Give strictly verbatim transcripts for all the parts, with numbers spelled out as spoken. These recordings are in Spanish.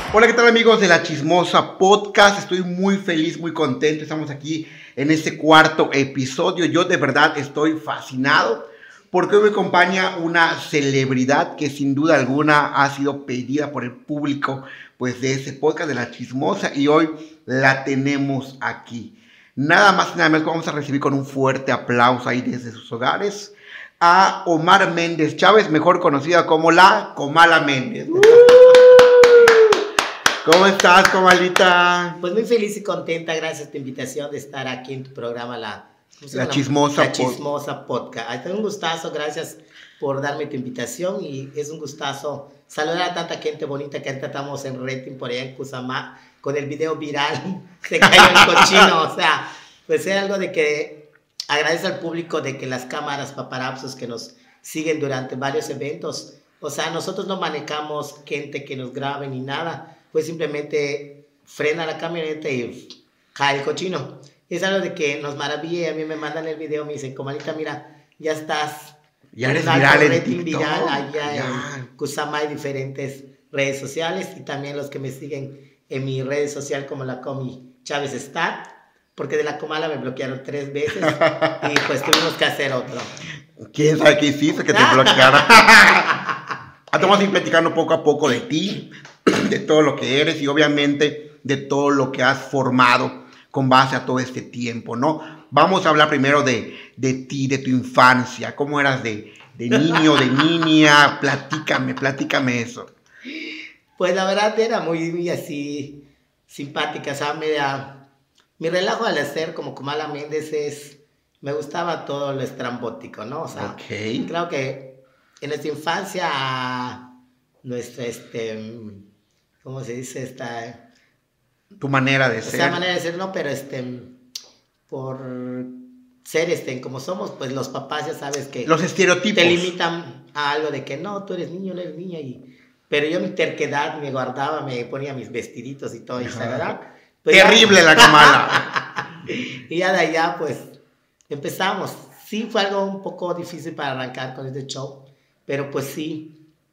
Hola, ¿qué tal amigos de La Chismosa Podcast? Estoy muy feliz, muy contento. Estamos aquí en este cuarto episodio. Yo de verdad estoy fascinado porque hoy me acompaña una celebridad que sin duda alguna ha sido pedida por el público pues de ese podcast de La Chismosa y hoy la tenemos aquí. Nada más y nada menos que vamos a recibir con un fuerte aplauso ahí desde sus hogares a Omar Méndez Chávez, mejor conocida como la Comala Méndez. Uh. ¿Cómo estás, Comalita? Pues muy feliz y contenta, gracias a tu invitación de estar aquí en tu programa La, la Chismosa, la Chismosa Podcast. Es un gustazo, gracias por darme tu invitación y es un gustazo saludar a tanta gente bonita que ahorita estamos en rating por allá en Cusamá con el video viral, se cayó el cochino, o sea, pues es algo de que agradece al público de que las cámaras paparazzos que nos siguen durante varios eventos, o sea, nosotros no manejamos gente que nos grabe ni nada, pues simplemente frena la camioneta y cae el cochino. Es algo de que nos maravilla. A mí me mandan el video, me dicen, Comalita, mira, ya estás ya eres viral en rating TikTok, viral allá ya. en Kusama y diferentes redes sociales y también los que me siguen en mi red social como la Comi Chávez Star, porque de la Comala me bloquearon tres veces y pues tuvimos que hacer otro. ¿Quién sabe qué hiciste que te bloqueara? Vamos a ir platicando poco a poco de ti, de todo lo que eres y obviamente de todo lo que has formado con base a todo este tiempo, ¿no? Vamos a hablar primero de, de ti, de tu infancia, cómo eras de, de niño, de niña, platícame, platícame eso. Pues la verdad era muy, muy así simpática, o sea, me da, mi relajo al hacer como Comala Méndez es, me gustaba todo lo estrambótico, ¿no? O sea, okay. Creo que en nuestra infancia, nuestra, este... ¿cómo se dice? Esta, tu manera de ser. Esa manera de ser, no, pero este, por ser, este, como somos, pues los papás ya sabes que... Los estereotipos. Te limitan a algo de que no, tú eres niño, no eres niña, y... Pero yo mi terquedad me guardaba, me ponía mis vestiditos y todo, y ¿verdad? Pues terrible ya, la Comala. Y ya de allá, pues, empezamos. Sí fue algo un poco difícil para arrancar con este show, pero pues sí.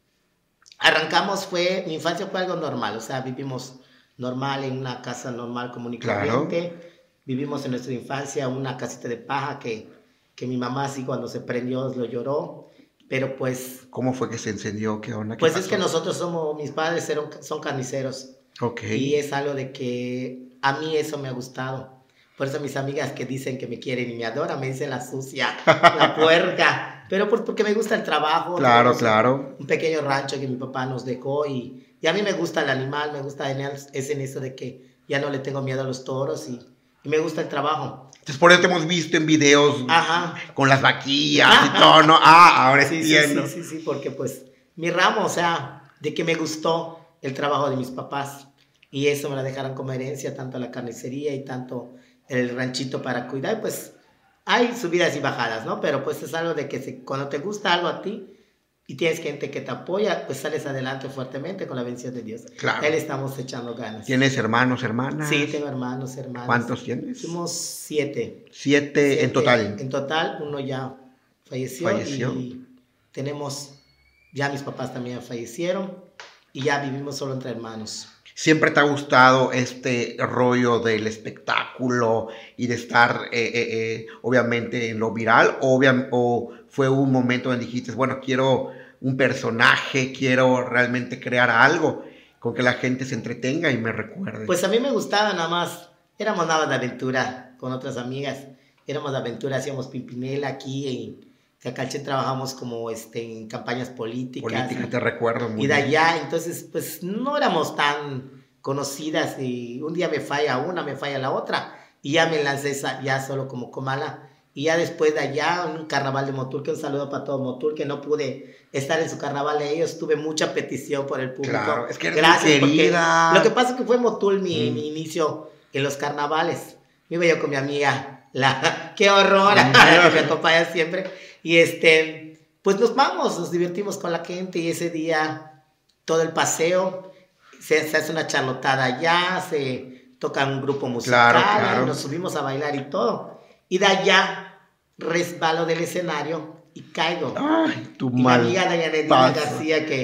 Arrancamos, fue, mi infancia fue algo normal, o sea, vivimos normal en una casa normal, común y corriente. Claro. Vivimos en nuestra infancia una casita de paja que, que mi mamá sí cuando se prendió lo lloró, pero pues... ¿Cómo fue que se encendió? ¿Qué onda? ¿Qué pues pasó? Es que nosotros somos, mis padres eran, son carniceros. Ok. Y es algo de que a mí eso me ha gustado. Por eso mis amigas que dicen que me quieren y me adoran, me dicen la sucia, la puerca. Pero pues porque me gusta el trabajo. Claro, claro. Un pequeño rancho que mi papá nos dejó y, y a mí me gusta el animal, me gusta es en eso de que ya no le tengo miedo a los toros y, y me gusta el trabajo. Entonces por eso te hemos visto en videos. Ajá. Con las vaquillas. Ajá. Y todo, ¿no? Ah, ahora sí, entiendo. Sí, sí, sí, sí, porque pues mi ramo, o sea, de que me gustó el trabajo de mis papás y eso me la dejaron como herencia, tanto la carnicería y tanto el ranchito para cuidar, pues... Hay subidas y bajadas, ¿no? Pero pues es algo de que se, cuando te gusta algo a ti y tienes gente que te apoya, pues sales adelante fuertemente con la bendición de Dios. Claro. A él estamos echando ganas. ¿Tienes hermanos, hermanas? Sí, tengo hermanos, hermanas. ¿Cuántos tienes? Somos siete. Siete, siete en total. En total, uno ya falleció. Falleció. Y tenemos, ya mis papás también fallecieron y ya vivimos solo entre hermanos. ¿Siempre te ha gustado este rollo del espectáculo y de estar, eh, eh, eh, obviamente, en lo viral? O, ¿O fue un momento donde dijiste, bueno, quiero un personaje, quiero realmente crear algo con que la gente se entretenga y me recuerde? Pues a mí me gustaba nada más. Éramos nada de aventura con otras amigas. Éramos de aventura, hacíamos Pimpinela aquí en Cacalche, trabajamos como este, en campañas políticas. Política, te recuerdo muy Y de bien. allá, entonces, pues no éramos tan conocidas y un día me falla una, me falla la otra y ya me lancé esa, ya solo como Comala. Y ya después de allá, un carnaval de Motul, un saludo para todo Motul, que no pude estar en su carnaval de ellos, tuve mucha petición por el público. Claro, es que eres gracias, muy querida. Lo que pasa es que fue Motul mi, mm. mi inicio en los carnavales. Me iba yo con mi amiga, la, qué horror, que me acompaña siempre. Y este, pues nos vamos, nos divertimos con la gente y ese día todo el paseo, se, se hace una charlotada allá, se toca un grupo musical, claro, claro. Nos subimos a bailar y todo. Y de allá resbalo del escenario y caigo. Ay, tu y mal mi amiga Dayanelina García, que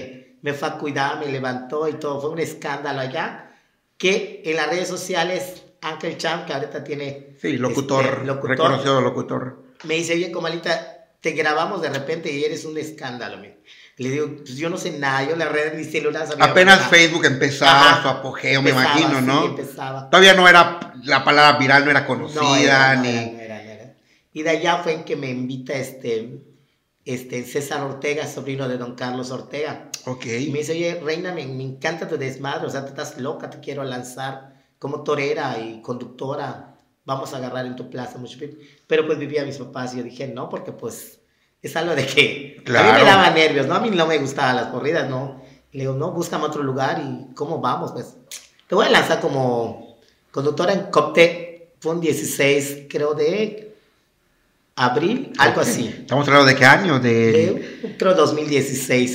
me fue a cuidar, me levantó y todo. Fue un escándalo allá. Que en las redes sociales, Uncle Cham, que ahorita tiene... Sí, locutor, este, locutor reconocido locutor. Me dice, oye, comalita, te grabamos de repente y eres un escándalo. Me. Le digo, pues yo no sé nada, yo la red ni celular sabía. Apenas nada. Facebook empezaba Ajá, su apogeo, empezaba, me imagino, ¿no? Sí, empezaba. Todavía no era, la palabra viral no era conocida, no era, no ni... Era, no era, no era. Y de allá fue en que me invita este, este César Ortega, sobrino de don Carlos Ortega. Ok. Y me dice, oye, reina, me, me encanta tu desmadre, o sea, tú estás loca, te quiero lanzar como torera y conductora, vamos a agarrar en tu plaza mucho. Pero pues vivía a mis papás y yo dije, no, porque pues es algo de que claro. A mí me daba nervios, ¿no? A mí no me gustaban las corridas, ¿no? Y le digo, no, búscame otro lugar y ¿cómo vamos? Pues te voy a lanzar como conductora en Coptec, fue un dieciséis, creo, de abril, algo okay. así. ¿Estamos hablando de qué año? De, de creo dos mil dieciséis.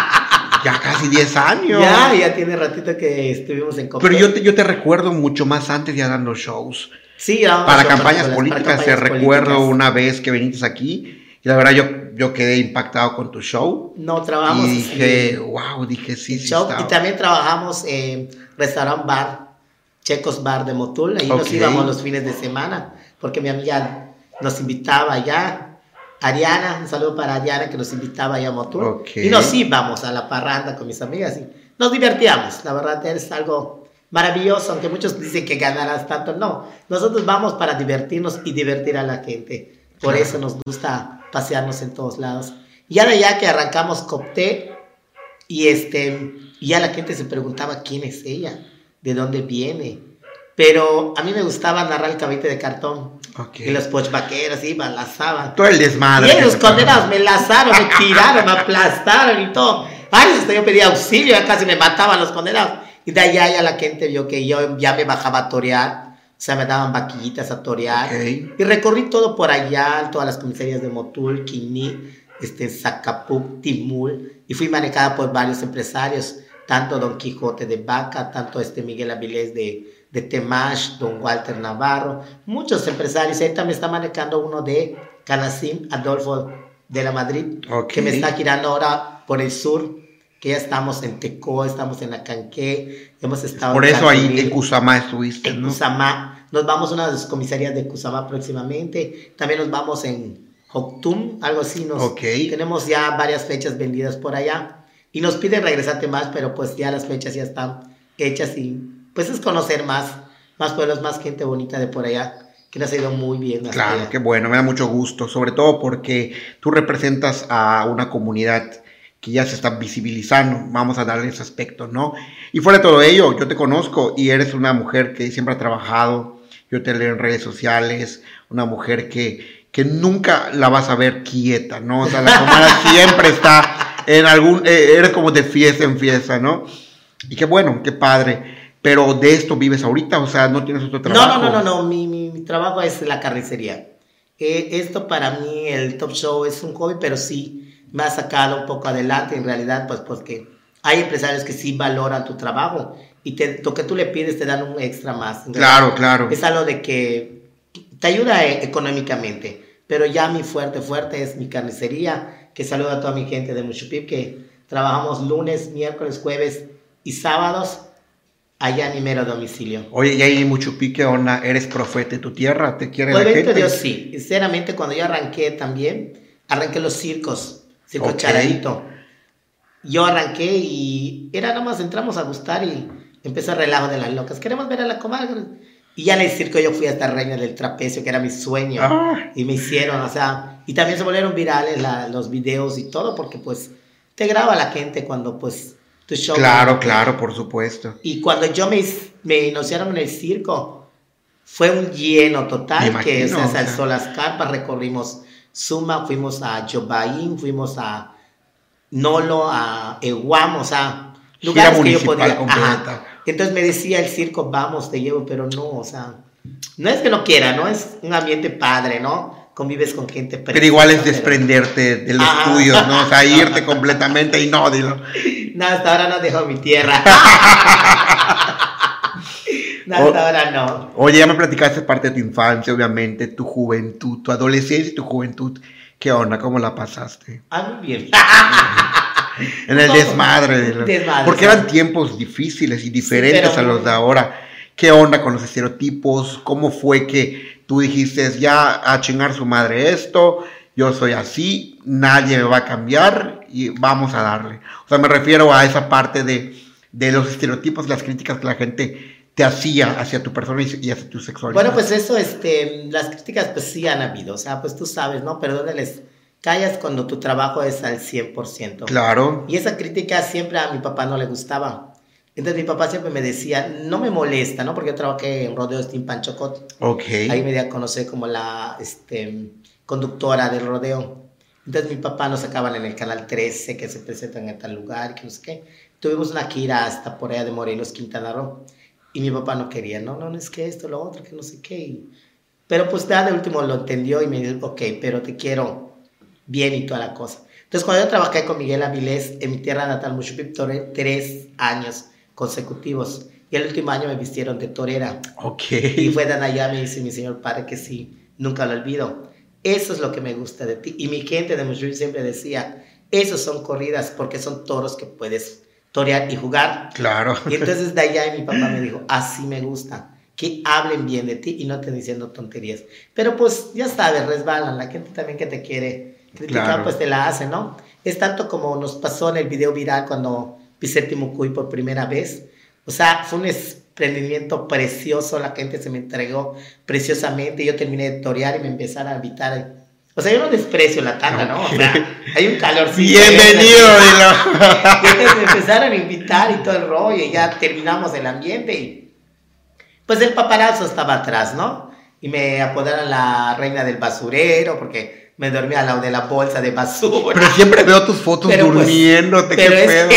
Ya casi diez años. Ya, ya tiene ratito que estuvimos en Coptec. Pero yo te, yo te recuerdo mucho más antes ya dando shows. Sí, ya. Para campañas políticas, para campañas te recuerdo una vez que viniste aquí y la verdad yo, yo quedé impactado con tu show. No, trabajamos. Y dije, sí, wow, dije sí, sí show, y también trabajamos en Restaurant Bar, Checos Bar de Motul. Ahí okay. Nos íbamos los fines de semana porque mi amiga nos invitaba allá. Ariana, un saludo para Ariana que nos invitaba allá a Motul. Okay. Y nos íbamos a la parranda con mis amigas y nos divertíamos. La verdad es algo maravilloso, aunque muchos dicen que ganarás tanto. No, nosotros vamos para divertirnos y divertir a la gente. Por claro. Eso nos gusta pasearnos en todos lados. Y ya de allá que arrancamos Coptec y, este, y ya la gente se preguntaba quién es ella, de dónde viene. Pero a mí me gustaba narrar el caballete de cartón. Okay. Y los pochvaqueros iban, lazaban. Todo el desmadre. Y los condenados me lazaron, me tiraron, me aplastaron y todo. Ay, hasta yo pedía auxilio, ya casi me mataban los condenados. Y de allá ya la gente vio que yo ya me bajaba a torear. O sea, me daban vaquillitas a torear. Okay. Y recorrí todo por allá, todas las comisarías de Motul, Quiní, este, Zacapuc, Timul. Y fui manejada por varios empresarios, tanto Don Quijote de Vaca, tanto este Miguel Avilés de... de Temash, don Walter Navarro, muchos empresarios. Ahí también está manejando uno de Canacín, Adolfo de la Madrid, okay. Que me está girando ahora por el sur, que ya estamos en Tecó, estamos en Acanqué, hemos estado... Por en eso ahí en Cusamá estuviste, en ¿no? Cusamá, nos vamos a una de las comisarías de Cusamá próximamente, también nos vamos en Joctum, algo así, nos, okay. Tenemos ya varias fechas vendidas por allá, y nos piden regresar a Temash, pero pues ya las fechas ya están hechas y... pues es conocer más, más pueblos, más gente bonita de por allá, que nos ha ido muy bien. Claro, allá. Qué bueno, me da mucho gusto, sobre todo porque tú representas a una comunidad que ya se está visibilizando, vamos a darle ese aspecto, ¿no? Y fuera de todo ello, yo te conozco y eres una mujer que siempre ha trabajado, yo te leo en redes sociales, una mujer que, que nunca la vas a ver quieta, ¿no? O sea, la comadre siempre está en algún, eh, eres como de fiesta en fiesta, ¿no? Y qué bueno, qué padre. Pero de esto vives ahorita, o sea, no tienes otro trabajo. No, no, no, no, no. Mi, mi, mi trabajo es la carnicería. Eh, esto para mí, el Top Show, es un hobby, pero sí me ha sacado un poco adelante, en realidad, pues porque hay empresarios que sí valoran tu trabajo y te, lo que tú le pides te dan un extra más. Claro, claro. Es algo de que te ayuda eh, económicamente, pero ya mi fuerte, fuerte es mi carnicería, que saludo a toda mi gente de Muchupip, que trabajamos lunes, miércoles, jueves y sábados, allá en mi mero domicilio. Oye, y ahí mucho pique, onda, eres profeta de tu tierra, ¿te quiere pues la gente? Dios, sí. Sinceramente, cuando yo arranqué también, arranqué los circos, circo okay. Charadito. Yo arranqué y era nada más, entramos a gustar y empezó el relajo de las locas. Queremos ver a la comadre. Y ya en el circo yo fui hasta reina del trapecio, que era mi sueño. Ah. Y me hicieron, o sea, y también se volvieron virales la, los videos y todo, porque pues te graba la gente cuando pues... tu show. Claro, claro, por supuesto. Y cuando yo me, me iniciaron en el circo, fue un lleno total, imagino, que se alzó las carpas, recorrimos Suma, fuimos a Yobaín, fuimos a Nolo, a Eguam, o sea, lugares que yo podía. Ajá. Entonces me decía el circo, vamos, te llevo, pero no, o sea, no es que no quiera, ¿no? Es un ambiente padre, ¿no? Convives con gente preciosa, pero igual es desprenderte pero... de los ajá. tuyos, ¿no? O sea, irte completamente y no, dilo. No, hasta ahora no dejo mi tierra. No, hasta o, ahora no. Oye, ya me platicaste parte de tu infancia, obviamente, tu juventud, tu adolescencia y tu juventud. ¿Qué onda? ¿Cómo la pasaste? Ah, muy bien. En el desmadre. De los... desmadre Porque sí. eran tiempos difíciles y diferentes sí, pero... a los de ahora. ¿Qué onda con los estereotipos? ¿Cómo fue que tú dijiste ya a chingar su madre esto? Yo soy así, nadie me va a cambiar y vamos a darle. O sea, me refiero a esa parte de, de los estereotipos, las críticas que la gente te hacía hacia tu persona y hacia tu sexualidad. Bueno, pues eso, este, las críticas pues sí han habido. O sea, pues tú sabes, ¿no? Pero ¿dónde les callas cuando tu trabajo es al cien por ciento? Claro. Y esa crítica siempre a mi papá no le gustaba. Entonces mi papá siempre me decía, no me molesta, ¿no? Porque yo trabajé en Rodeos Team Panchocot. Ok. Ahí me di a conocer como la este, conductora del rodeo. Entonces mi papá nos sacaban en el canal trece que se presentan en tal lugar, que no sé qué. Tuvimos una gira hasta por allá de Morelos, Quintana Roo. Y mi papá no quería, no, no, no es que esto, lo otro, que no sé qué. Y, pero pues ya de último lo entendió y me dijo, ok, pero te quiero bien y toda la cosa. Entonces cuando yo trabajé con Miguel Avilés en mi tierra natal, Mushupip, toré tres años consecutivos. Y el último año me vistieron de torera. Ok. Y fue de allá, me dice mi señor padre que sí, nunca lo olvido. Eso es lo que me gusta de ti. Y mi gente de Mushupip siempre decía, esos son corridas porque son toros que puedes torear y jugar. Claro. Y entonces de allá mi papá me dijo, así me gusta, que hablen bien de ti y no te diciendo tonterías. Pero pues ya sabes, resbalan, la gente también que te quiere criticar, claro, pues te la hace, ¿no? Es tanto como nos pasó en el video viral cuando pisé Timucuy por primera vez. O sea, fue un emprendimiento precioso, la gente se me entregó preciosamente, yo terminé de torear y me empezaron a invitar. O sea, yo no desprecio la tanda, ¿no? O sea, hay un calorcito. Bienvenido. Y entonces me empezaron a invitar y todo el rollo, y ya terminamos el ambiente. Y pues el paparazzo estaba atrás, ¿no? Y me apodaron la reina del basurero, porque me dormía al lado de la bolsa de basura. Pero siempre veo tus fotos pero durmiéndote, pues, qué pedo.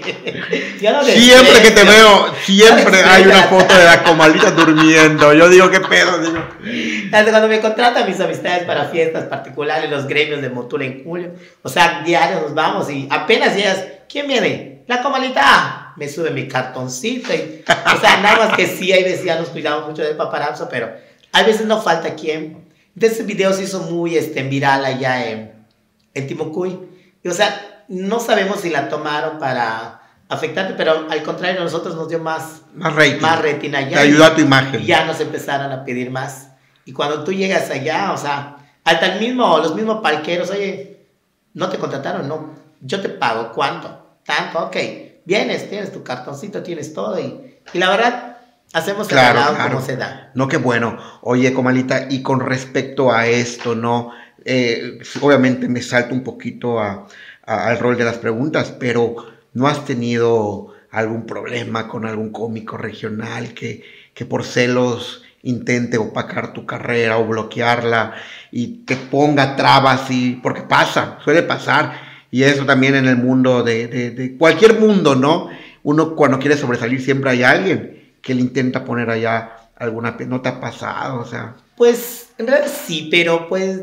Que, yo no siempre que te veo, siempre no hay una foto de la comalita durmiendo. Yo digo, qué pedo, digo. Cuando me contratan mis amistades para fiestas particulares, los gremios de Motul en julio, o sea, diario nos vamos y apenas llegas, ¿quién viene? La comalita. Me sube mi cartoncito. Y, o sea, nada más que sí, hay veces ya nos cuidamos mucho del paparazzo, pero hay veces no falta quien. Entonces, ese video se hizo muy este, viral allá en, en Timucuy. Y, o sea, no sabemos si la tomaron para afectarte, pero al contrario, a nosotros nos dio más, más rating. Más rating allá. Te ayudó a tu imagen. Y ya nos empezaron a pedir más. Y cuando tú llegas allá, o sea, hasta el mismo, los mismos palqueros, oye, ¿no te contrataron? No, yo te pago, ¿cuánto? Tanto, ok. Vienes, tienes tu cartoncito, tienes todo. Y, y la verdad... Hacemos claro, el claro. como se da. No, qué bueno. Oye, comalita, y con respecto a esto, ¿no? Eh, obviamente me salto un poquito a, a, al rol de las preguntas, pero ¿no has tenido algún problema con algún cómico regional que, que por celos intente opacar tu carrera o bloquearla y te ponga trabas? Y, porque pasa, suele pasar. Y eso también en el mundo de, de, de cualquier mundo, ¿no? Uno cuando quiere sobresalir siempre hay alguien que le intenta poner allá alguna... ¿No te ha pasado? O sea... Pues, en realidad sí, pero pues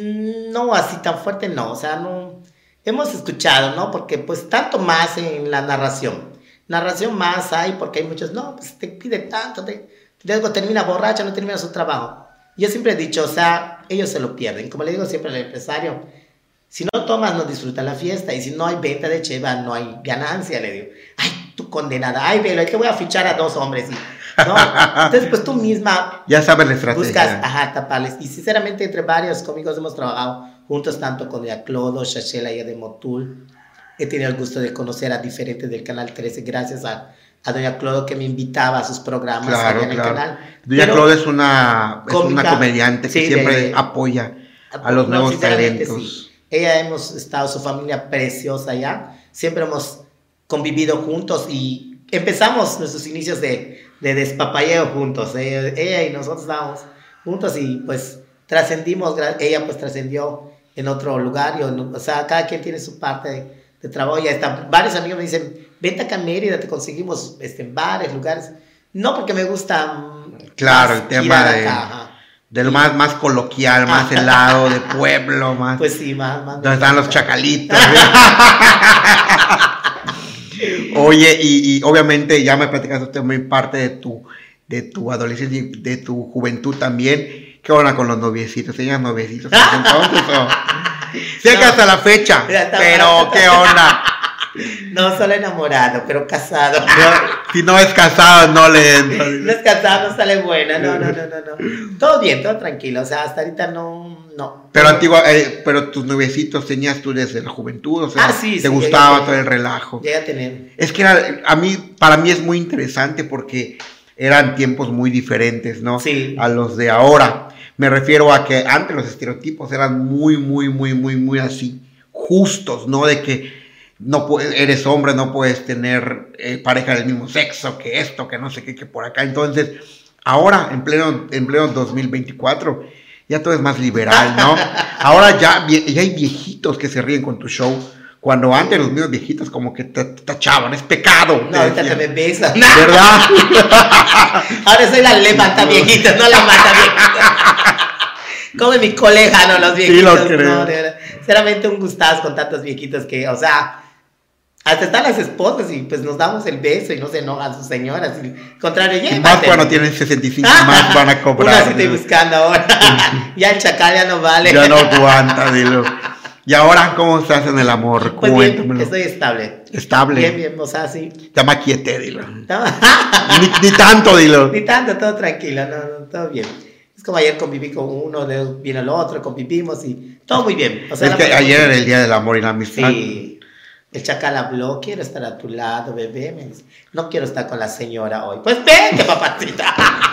no así tan fuerte, no. O sea, no... Hemos escuchado, ¿no? Porque pues tanto más en la narración. Narración más hay porque hay muchos... No, pues te pide tanto, te, luego termina borracha, no termina su trabajo. Yo siempre he dicho, o sea, ellos se lo pierden. Como le digo siempre al empresario, si no tomas, no disfrutas la fiesta. Y si no hay venta de cheva, no hay ganancia, le digo. Ay, tú condenada, ay, velo, te voy a fichar a dos hombres, ¿no? Entonces, pues tú misma ya sabes la estrategia. Buscas, ajá, taparles. Y sinceramente, entre varios cómicos hemos trabajado juntos, tanto con Doña Clodo, Shashela y de Motul. He tenido el gusto de conocer a diferentes del Canal trece, gracias a, a Doña Clodo, que me invitaba a sus programas claro, allá en claro. el canal. Doña Pero, Clodo es una, es cómica, una comediante que sí, siempre de, apoya a los no, nuevos talentos. Sí. Ella hemos estado, su familia preciosa allá. Siempre hemos convivido juntos y empezamos nuestros inicios de, de despapalleo juntos. Ella, ella y nosotros estábamos juntos y pues trascendimos. Ella pues trascendió en otro lugar. Y, o sea, cada quien tiene su parte de, de trabajo. Y hasta varios amigos me dicen, vente acá a Mérida, te conseguimos este, en bares, lugares. No porque me gusta. Claro, el tema de... Acá, de lo más, más coloquial, más helado, de pueblo, más... Pues sí, más... más donde están los chacalitos. Oye, y, y obviamente ya me platicaste muy parte de tu, de tu adolescencia y de tu juventud también. ¿Qué onda con los noviecitos? ¿Tenías noviecitos entonces o...? Sé que no, hasta la fecha, pero ¿qué onda? No, solo enamorado, pero casado. No, si no es casado, no le entra. No es casado, no sale buena. No, no, no, no, no. Todo bien, todo tranquilo. O sea, hasta ahorita no, no. Pero antigua, eh, pero tus nuevecitos tenías tú desde la juventud, o sea, Ah, sí, te sí, gustaba llegué a todo tener. el relajo. Llegué a tener. Es que era, a mí, para mí es muy interesante porque eran tiempos muy diferentes, ¿no? Sí. A los de ahora. Me refiero a que antes los estereotipos eran muy, muy, muy, muy, muy así, justos, ¿no? De que no puedes, eres hombre, no puedes tener eh, pareja del mismo sexo, que esto, que no sé qué, que por acá. Entonces, ahora, en pleno, en pleno dos mil veinticuatro, ya todo es más liberal, ¿no? Ahora ya, ya hay viejitos que se ríen con tu show. Cuando antes los mismos viejitos como que te tachaban, es pecado. No, ahorita te me besan. ¿Verdad? Ahora soy la levanta viejita, no la mata viejita. Como mi colega, no, los viejitos. Sí, lo creo. No, de verdad. Sinceramente un gustazo con tantos viejitos que, o sea, hasta están las esposas y pues nos damos el beso y no se enojan sus señoras. Y, al contrario, ya. Y más cuando tienen sesenta y cinco más van a cobrar. Una sí estoy buscando ahora. Ya el chacal ya no vale. Ya no aguanta, dilo. Y ahora, ¿cómo estás en el amor? Pues bien, Cuéntamelo. estoy estable. Estable. Bien, bien, o sea, sí. Ya me aquieté, dilo. No. Ni, ni tanto, dilo. Ni tanto, todo tranquilo, no, no, todo bien. Es como ayer conviví con uno, de, vino el otro, convivimos y todo muy bien. O sea, Es que ayer era el día del amor y la amistad. Sí. El chacal habló, quiero estar a tu lado, bebé. Me dice, no quiero estar con la señora hoy. Pues vente, papacita.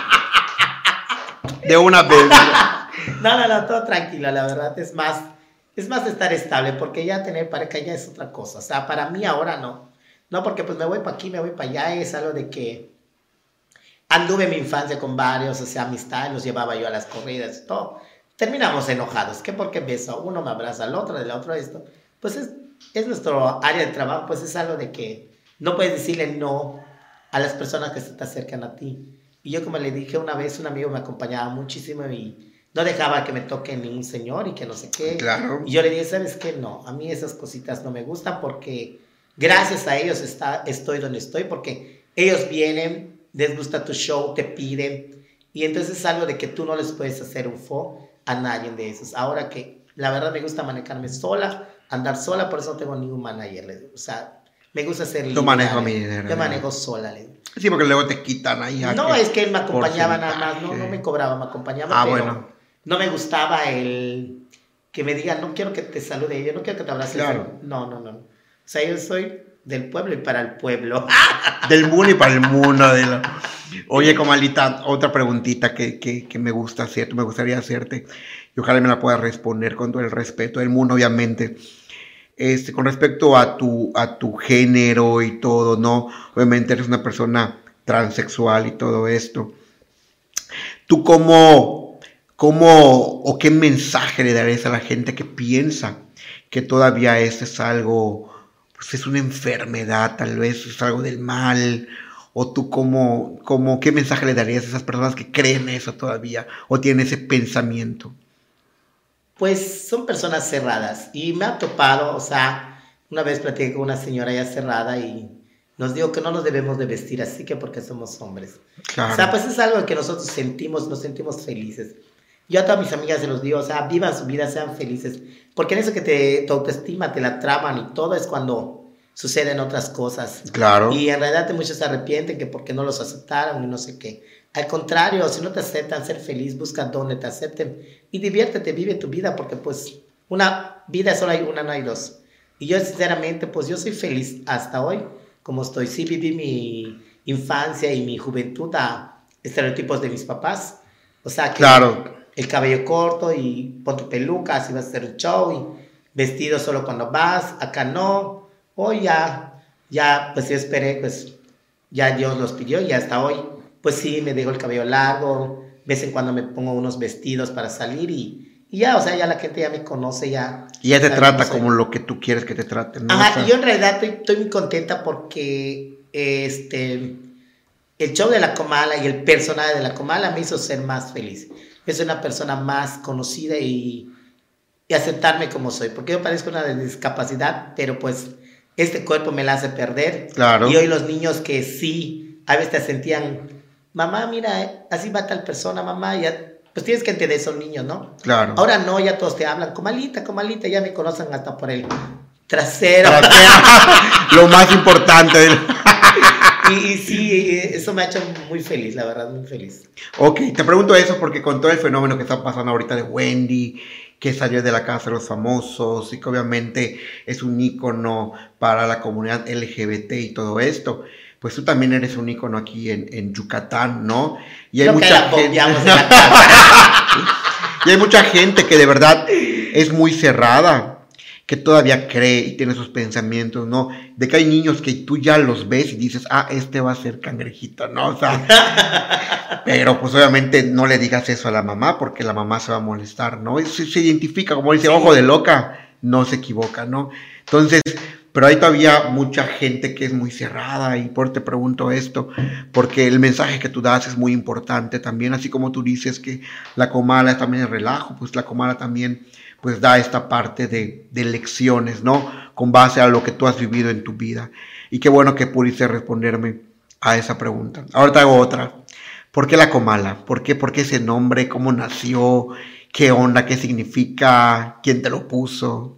De una vez. No, no, no, todo tranquilo, la verdad. Es más, es más estar estable, porque ya tener pareja ya es otra cosa. O sea, para mí ahora no. No, porque pues me voy para aquí, me voy para allá. Es algo de que anduve en mi infancia con varios, o sea, amistad, los llevaba yo a las corridas y todo. Terminamos enojados. ¿Qué? Porque beso a uno, me abraza al otro, del otro esto. Pues es, es nuestro área de trabajo, pues es algo de que no puedes decirle no a las personas que se te acercan a ti. Y yo, como le dije una vez, un amigo me acompañaba muchísimo y no dejaba que me toque ningún señor y que no sé qué. Claro. Y yo le dije, ¿sabes qué? No, a mí esas cositas no me gustan porque gracias a ellos está, estoy donde estoy, porque ellos vienen, les gusta tu show, te piden, y entonces es algo de que tú no les puedes hacer un fo a nadie de esos. Ahora que la verdad me gusta manejarme sola, andar sola, por eso no tengo ningún manager, le digo. O sea, me gusta ser libre. Yo manejo a mi dinero. Yo manejo sola, le digo. Sí, porque luego te quitan ahí. No, es que él me acompañaba nada más, no, no me cobraba, me acompañaba, ah, pero bueno. No me gustaba el que me digan, no quiero que te salude, yo no quiero que te abrace. Claro. No, no, no. O sea, yo soy del pueblo y para el pueblo. Del mundo y para el mundo. De lo... Oye, Comalita, otra preguntita que, que, que me gusta hacerte, me gustaría hacerte, y ojalá me la puedas responder con todo el respeto del mundo, obviamente. Este, con respecto a tu, a tu género y todo, ¿no? Obviamente eres una persona transexual y todo esto. ¿Tú cómo... ¿Cómo o qué mensaje le darías a la gente que piensa que todavía esto es algo, pues es una enfermedad, tal vez es algo del mal? ¿O tú cómo, cómo, qué mensaje le darías a esas personas que creen eso todavía o tienen ese pensamiento? Pues son personas cerradas y me ha topado, o sea, una vez platiqué con una señora ya cerrada y nos dijo que no nos debemos de vestir así que porque somos hombres. Claro. O sea, pues es algo que nosotros sentimos, nos sentimos felices. Yo a todas mis amigas se los digo, o sea, vivan su vida, sean felices. Porque en eso que te, tu autoestima te la traman y todo es cuando suceden otras cosas. Claro. Y en realidad muchos se arrepienten que porque no los aceptaron y no sé qué. Al contrario, si no te aceptan, ser feliz, busca donde te acepten y diviértete, vive tu vida, porque pues una vida solo hay una, no hay dos. Y yo sinceramente, pues yo soy feliz hasta hoy, como estoy. Sí viví mi infancia y mi juventud a estereotipos de mis papás. O sea que... Claro. El cabello corto y pon tu peluca, así vas a hacer el show, y vestido solo cuando vas, acá no. Hoy ya, ya, pues yo esperé, pues ya Dios los pidió y hasta hoy, pues sí, me dejo el cabello largo, de vez en cuando me pongo unos vestidos para salir y, y ya, o sea, ya la gente ya me conoce, ya. Y ya te trata como lo que tú quieres que te traten, ¿no? Ajá, o sea, y yo en realidad estoy, estoy muy contenta porque este, el show de la Comala y el personaje de la Comala me hizo ser más feliz. Es una persona más conocida y, y aceptarme como soy, porque yo parezco una discapacidad, pero pues este cuerpo me la hace perder. Claro. Y hoy los niños que sí, a veces te sentían, mamá, mira, así va tal persona, mamá, ya, pues tienes que entender, son niños, ¿no? Claro. Ahora no, ya todos te hablan, Comalita, Comalita, ya me conocen hasta por el, Trasero. Trasero. Lo más importante. y, y sí, eso me ha hecho muy feliz, la verdad, muy feliz. Ok, te pregunto eso porque con todo el fenómeno que está pasando ahorita de Wendy, que salió de la casa de los famosos y que obviamente es un ícono para la comunidad L G B T y todo esto, pues tú también eres un ícono aquí en, en Yucatán, ¿no? Y hay, Creo mucha que gente, en la casa. y hay mucha gente que de verdad es muy cerrada, que todavía cree y tiene sus pensamientos, ¿no? De que hay niños que tú ya los ves y dices, ah, este va a ser cangrejito, ¿no? O sea, pero pues obviamente no le digas eso a la mamá porque la mamá se va a molestar, ¿no? Y se, se identifica, como dice, sí. Ojo de loca, no se equivoca, ¿no? Entonces, pero hay todavía mucha gente que es muy cerrada y por te pregunto esto, porque el mensaje que tú das es muy importante también, así como tú dices que la comala también es relajo, pues la comala también pues da esta parte de, de lecciones, ¿no? Con base a lo que tú has vivido en tu vida. Y qué bueno que pudiste responderme a esa pregunta. Ahora te hago otra. ¿Por qué la comala? ¿Por qué, por qué ese nombre? ¿Cómo nació? ¿Qué onda? ¿Qué significa? ¿Quién te lo puso?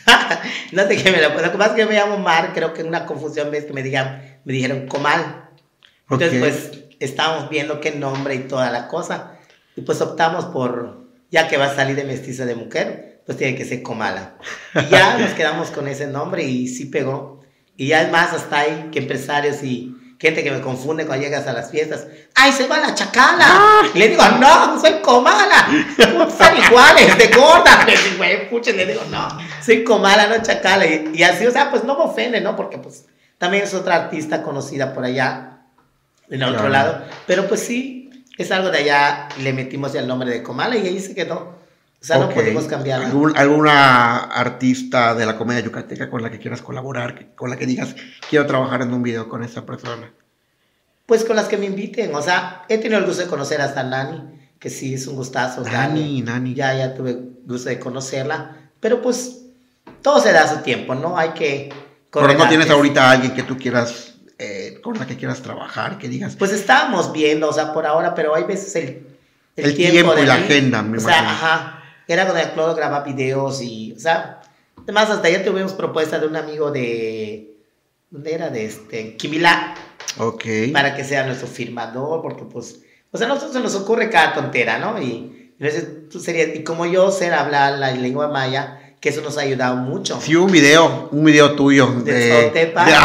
No sé qué me lo puso. Lo que pasa es que yo me llamo Mar, creo que en una confusión ves que me, digan, me dijeron comal. Entonces, okay. Pues, estábamos viendo qué nombre y toda la cosa. Y pues optamos por, ya que va a salir de mestiza de mujer, pues tiene que ser Comala. Y ya nos quedamos con ese nombre y sí pegó. Y ya es más, hasta hay que empresarios y gente que me confunde cuando llegas a las fiestas. ¡Ay, se va la chacala! ¡Ah! Y le digo, no, soy Comala. Son iguales, de gorda. Le digo, güey, pucha, le digo, no, soy Comala, no chacala. Y, y así, o sea, pues no me ofende, ¿no? Porque pues también es otra artista conocida por allá, en el otro claro. lado. Pero pues sí, es algo de allá, le metimos ya el nombre de Comala y ahí se quedó. O sea, okay. No podemos cambiar. ¿Algún, ¿Alguna artista de la comedia yucateca con la que quieras colaborar, que, con la que digas, quiero trabajar en un video con esta persona? Pues con las que me inviten. O sea, he tenido el gusto de conocer hasta Nani, que sí, es un gustazo. Nani, Nani. Ya, ya tuve gusto de conocerla. Pero pues, todo se da a su tiempo, ¿no? Hay que... Pero no tienes ahorita a alguien que tú quieras, eh, con la que quieras trabajar, que digas... Pues estábamos viendo, o sea, por ahora, pero hay veces el... El, el tiempo, tiempo y la agenda, me O sea, imagino. Ajá. Era cuando el Cloro grababa videos y, o sea, además hasta ayer tuvimos propuesta de un amigo de, ¿dónde era? De este, Quimilá. Ok. Para que sea nuestro firmador, porque pues, o sea, a nosotros se nos ocurre cada tontera, ¿no? Y entonces tú serías, y como yo sé hablar la lengua maya, que eso nos ha ayudado mucho. Sí, un video, un video tuyo. De, de Sotepa. De...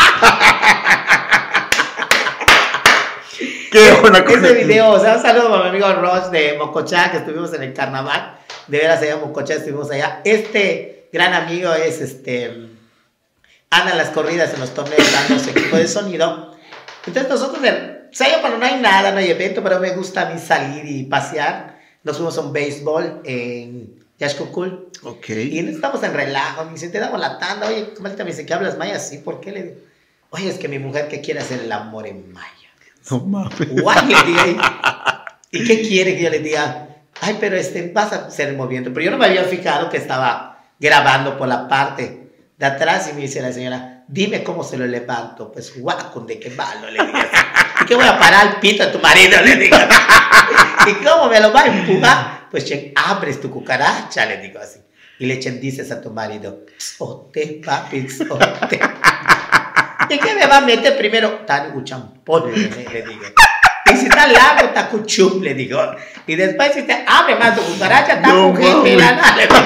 Qué buena cosa. Ese video, o sea, un saludo a mi amigo Roche de Mocochá, que estuvimos en el carnaval. De veras allá en Mocochá estuvimos allá. Este gran amigo es, este, anda en las corridas en los torneos dando su equipo de sonido. Entonces nosotros, o sea, yo cuando no hay nada, no hay evento, pero me gusta a mí salir y pasear. Nos fuimos a un béisbol en Yaxcucul. Ok. Y estamos en relajo. Me dice, te damos la tanda. Oye, ¿cómo te me dice que hablas maya? Sí, ¿por qué? Le digo, oye, es que mi mujer que quiere hacer el amor en maya. No mames. Guay, le digo, ¿y qué quiere que yo le diga? Ay, pero este, vas a hacer el movimiento. Pero yo no me había fijado que estaba grabando por la parte de atrás y me dice la señora, dime cómo se lo levanto. Pues guaco, de qué malo, le digo. ¿Y qué voy a parar el pito a tu marido? Le digo. ¿Y cómo me lo va a empujar? Pues che, abres tu cucaracha, le digo así. Y le echen dices a tu marido, sote, papi, sote. ¿Y qué me va a meter primero? Tan uchampón, le, le digo. Y si está largo, está cuchum, le digo. Y después si te abre más tu cucaracha, está no, mujer pelana, le digo.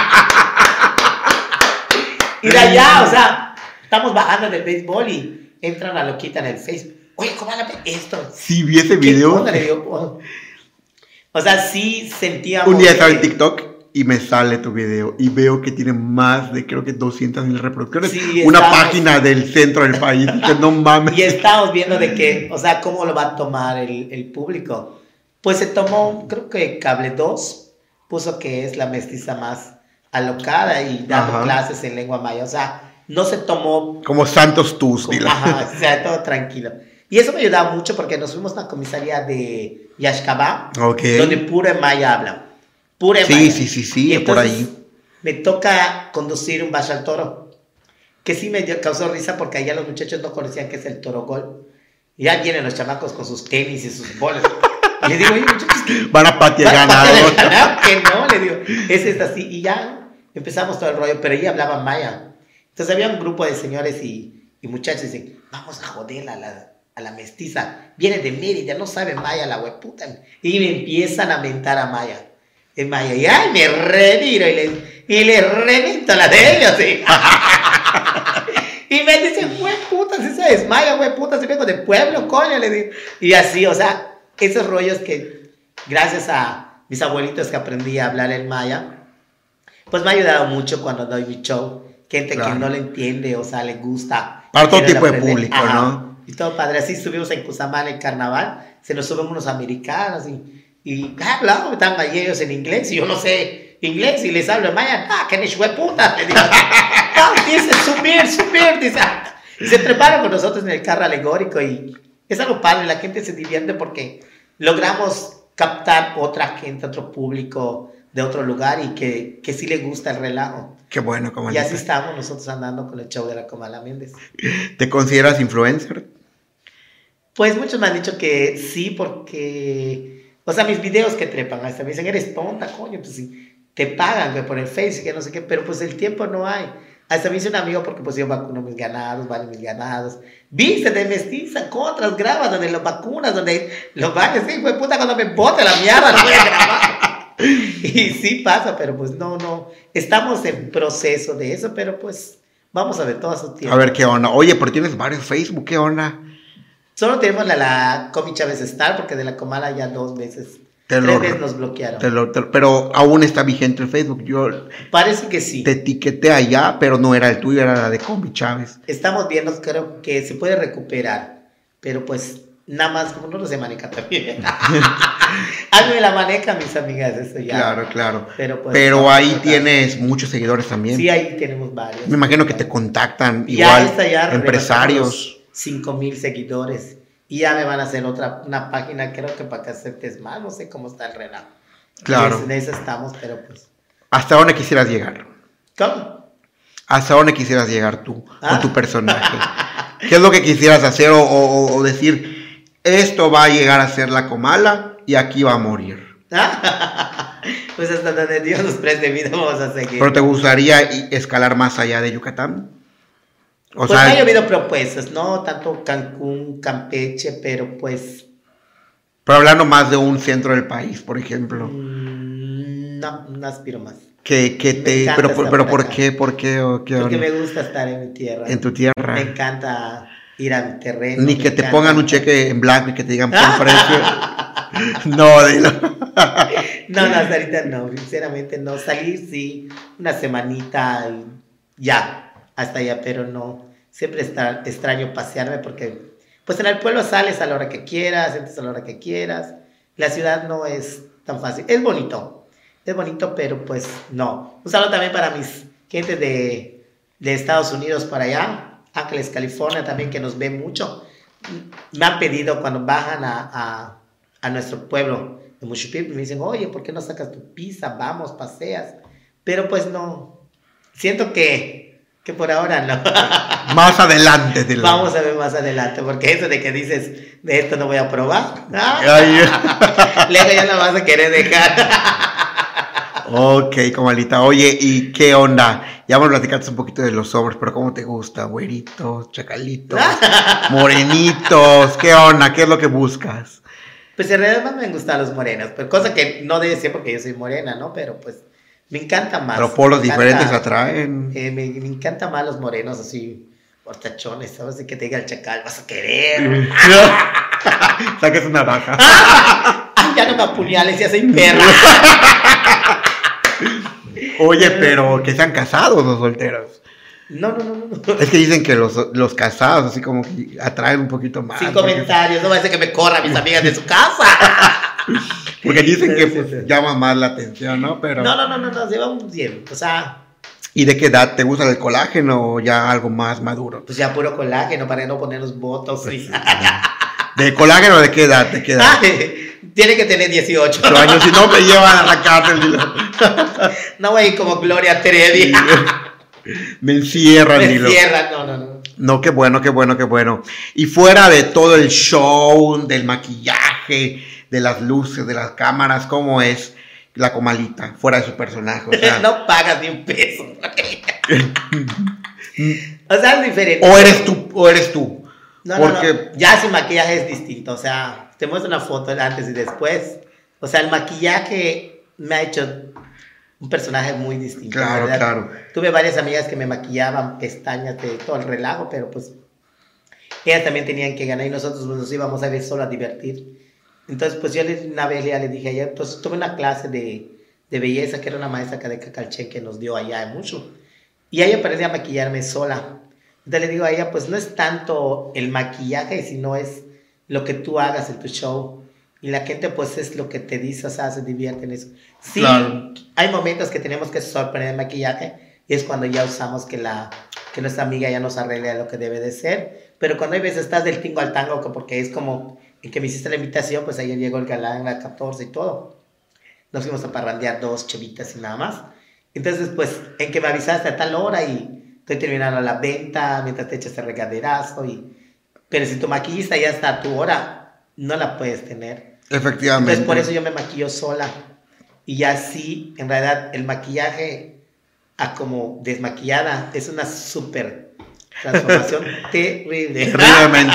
Y de allá, o sea, estamos bajando del béisbol y entra una loquita en el Facebook. Oye, ¿cómo la esto? Sí, vi ese video. Onda, le digo, oh. O sea, sí sentíamos... Un día estaba en TikTok y me sale tu video y veo que tiene más de, creo que doscientas mil reproducciones. Sí, una estamos... página del centro del país, que no mames. Y estamos viendo de que, o sea, cómo lo va a tomar el, el público. Pues se tomó, creo que Cable dos puso que es la mestiza más alocada y dando Ajá. clases en lengua maya. O sea, no se tomó... Como Santos Tus, dile. Ajá, o sea, todo tranquilo. Y eso me ayudaba mucho porque nos fuimos a la comisaría de Yaxcabá, okay. donde puro en maya hablan. Puro en sí, maya. Sí, sí, sí, sí, por ahí. Me toca conducir un bash al toro, que sí me causó risa porque allá los muchachos no conocían qué es el toro gol. Y ya vienen los chamacos con sus tenis y sus bolas. Y le digo, oye, muchachos, ¿qué? Van a patear ganador. Que no, le digo, ese es así. Y ya empezamos todo el rollo, pero ella hablaba maya. Entonces había un grupo de señores y, y muchachos y dicen, vamos a joder a la, a la mestiza, viene de Mérida, no sabe maya la hueputa. Y me empiezan a mentar a Maya. En Maya, y ay, me reviro y le, y le revento la de ellos. ¿Sí? Y me dicen, hueputa, si se desmaya, hueputa, si vengo de pueblo, coño, le digo. Y así, o sea, esos rollos que gracias a mis abuelitos que aprendí a hablar el maya, pues me ha ayudado mucho cuando doy mi show. Gente claro. que no le entiende, o sea, le gusta. Para todo tipo de público, ajá, ¿no? Y todo padre. Así estuvimos en Cusamá en el carnaval, se nos suben unos americanos y, y ah, claro, están ellos en inglés y yo no sé inglés y les hablo en maya, ah, que ni hueputa, le digo. Ah, dice, subir, subir, dice. Y se treparon con nosotros en el carro alegórico y es algo padre, la gente se divierte porque logramos captar otra gente, otro público de otro lugar y que, que sí le gusta el relajo. Qué bueno, Comalita. Y así estamos nosotros andando con el show de la Comala Méndez. ¿Te consideras influencer? Pues muchos me han dicho que sí, porque, o sea, mis videos que trepan, hasta me dicen, eres tonta, coño, pues sí, te pagan güey, por el Facebook, que no sé qué, pero pues el tiempo no hay. Hasta me dice un amigo, porque pues yo vacuno mis ganados, vale mis ganados. Viste de mestiza, contras, grabas donde los vacunas, donde los baños, sí, güey, puta, cuando me bote la mierda, no voy a grabar. Y sí pasa, pero pues no, no. Estamos en proceso de eso, pero pues vamos a ver todo su tiempo. A ver qué onda. Oye, pero tienes varios Facebook, ¿qué onda? Solo tenemos la, la Comi Chávez Star, porque de la Comala ya dos veces, te tres lo, veces nos bloquearon. Te lo, te, pero aún está vigente el Facebook. Yo Parece que sí. Te etiqueté allá, pero no era el tuyo, era la de Comi Chávez. Estamos viendo, creo que se puede recuperar, pero pues nada más, como no lo sé manejar también. A mí me la manejan mis amigas, eso ya. Claro, claro. Pero, pues, pero ahí tienes muchos seguidores también. Sí, ahí tenemos varios. Me imagino que te contactan ya igual está ya empresarios. cinco mil seguidores. Y ya me van a hacer otra, una página, creo que para que aceptes más, no sé cómo está el relajo. Claro. En eso estamos, pero pues. ¿Hasta dónde quisieras llegar? ¿Cómo? ¿Hasta dónde quisieras llegar tú ¿Ah? con tu personaje? ¿Qué es lo que quisieras hacer o, o, o decir, esto va a llegar a ser la Comala y aquí va a morir? Pues hasta donde Dios nos preste vida vamos a seguir. ¿Pero te gustaría escalar más allá de Yucatán? O pues sea, me ha llovido propuestas, no tanto Cancún, Campeche, pero pues... Pero hablando más de un centro del país, por ejemplo. Mm, no, no aspiro más. Que, que te, pero por, pero ¿por qué? ¿Por qué? ¿O qué Porque me gusta estar en mi tierra. En tu tierra. Me encanta ir a mi terreno. Ni que te encanta. pongan un cheque en blanco y que te digan por precio. No, dilo. No, no, hasta ahorita no, sinceramente no. Salir sí, una semanita y ya. Hasta allá, pero no, siempre está extraño pasearme porque, pues en el pueblo sales a la hora que quieras, entras a la hora que quieras, la ciudad no es tan fácil, es bonito, es bonito, pero pues no. Un saludo también para mis gentes de, de Estados Unidos para allá, Ángeles, California también, que nos ven mucho, me han pedido cuando bajan a, a, a nuestro pueblo de Mushupip, me dicen, oye, ¿por qué no sacas tu pizza? Vamos, paseas, pero pues no, siento que Que por ahora no. Más adelante. Dilo. Vamos a ver más adelante, porque eso de que dices, de esto no voy a probar. Luego ya no vas a querer dejar. Ok, Comalita. Oye, ¿y qué onda? Ya me platicaste un poquito de los hombres, pero ¿cómo te gusta? Güeritos, chacalitos, morenitos. ¿Qué onda? ¿Qué es lo que buscas? Pues en realidad más me gustan los morenos, pero cosa que no debe ser porque yo soy morena, ¿no? Pero pues... Me encanta más. Pero polos encanta, diferentes atraen. Eh, me, me encanta más los morenos así, portachones, ¿sabes? Así que te diga el chacal, vas a querer. Saques una baja. Ay, ya no me apuñales, ya soy perra. Oye, pero que sean casados los solteros. No, no, no, no. Es que dicen que los, los casados así como que atraen un poquito más. Sin comentarios, no va a ser que me corra a mis amigas de su casa. Porque dicen que pues, sí, sí. llama más la atención, ¿no? Pero... No, no, no, no, no, llevamos bien, o sea... ¿Y de qué edad? ¿Te gusta el colágeno o ya algo más maduro? Pues ya puro colágeno para no ponernos botox. Pues, y... ¿De colágeno de qué edad? ¿De qué edad? Tiene que tener dieciocho años, si no me llevan a la cárcel. No voy a ir como Gloria Trevi. Me encierran. Me encierran, no, no, no. No, qué bueno, qué bueno, qué bueno. Y fuera de todo el show, del maquillaje, de las luces, de las cámaras, ¿cómo es la Comalita? Fuera de su personaje. O sea, no pagas ni un peso. O sea, es diferente. O eres tú, o eres tú. No, Porque... no, no. Ya sin maquillaje es distinto. O sea, te muestro una foto antes y después. O sea, el maquillaje me ha hecho un personaje muy distinto. Claro, ¿verdad? claro. Tuve varias amigas que me maquillaban pestañas de todo el relajo, pero pues ellas también tenían que ganar y nosotros nos íbamos a ver solo a divertir. Entonces, pues yo le, una vez ya le dije a ella, pues tuve una clase de, de belleza que era una maestra acá de Cacalchen que nos dio allá mucho. Y ella aprendí a maquillarme sola. Entonces le digo a ella, pues no es tanto el maquillaje, sino es lo que tú hagas en tu show. Y la gente pues es lo que te dice, o sea, se divierte en eso. Sí, claro. Hay momentos que tenemos que sorprender el maquillaje y es cuando ya usamos que, la, que nuestra amiga ya nos arregle lo que debe de ser. Pero cuando hay veces estás del tingo al tango, porque es como en que me hiciste la invitación, pues ayer llegó el galán a la catorce y todo. Nos fuimos a parrandear dos chevitas y nada más. Entonces, pues, en que me avisaste a tal hora y estoy terminando la venta mientras te echas el regaderazo. Y... Pero si tu maquillista ya está a tu hora, no la puedes tener. Efectivamente. Entonces, por eso yo me maquillo sola. Y así, en realidad, el maquillaje a como desmaquillada es una súper transformación terrible. Terriblemente.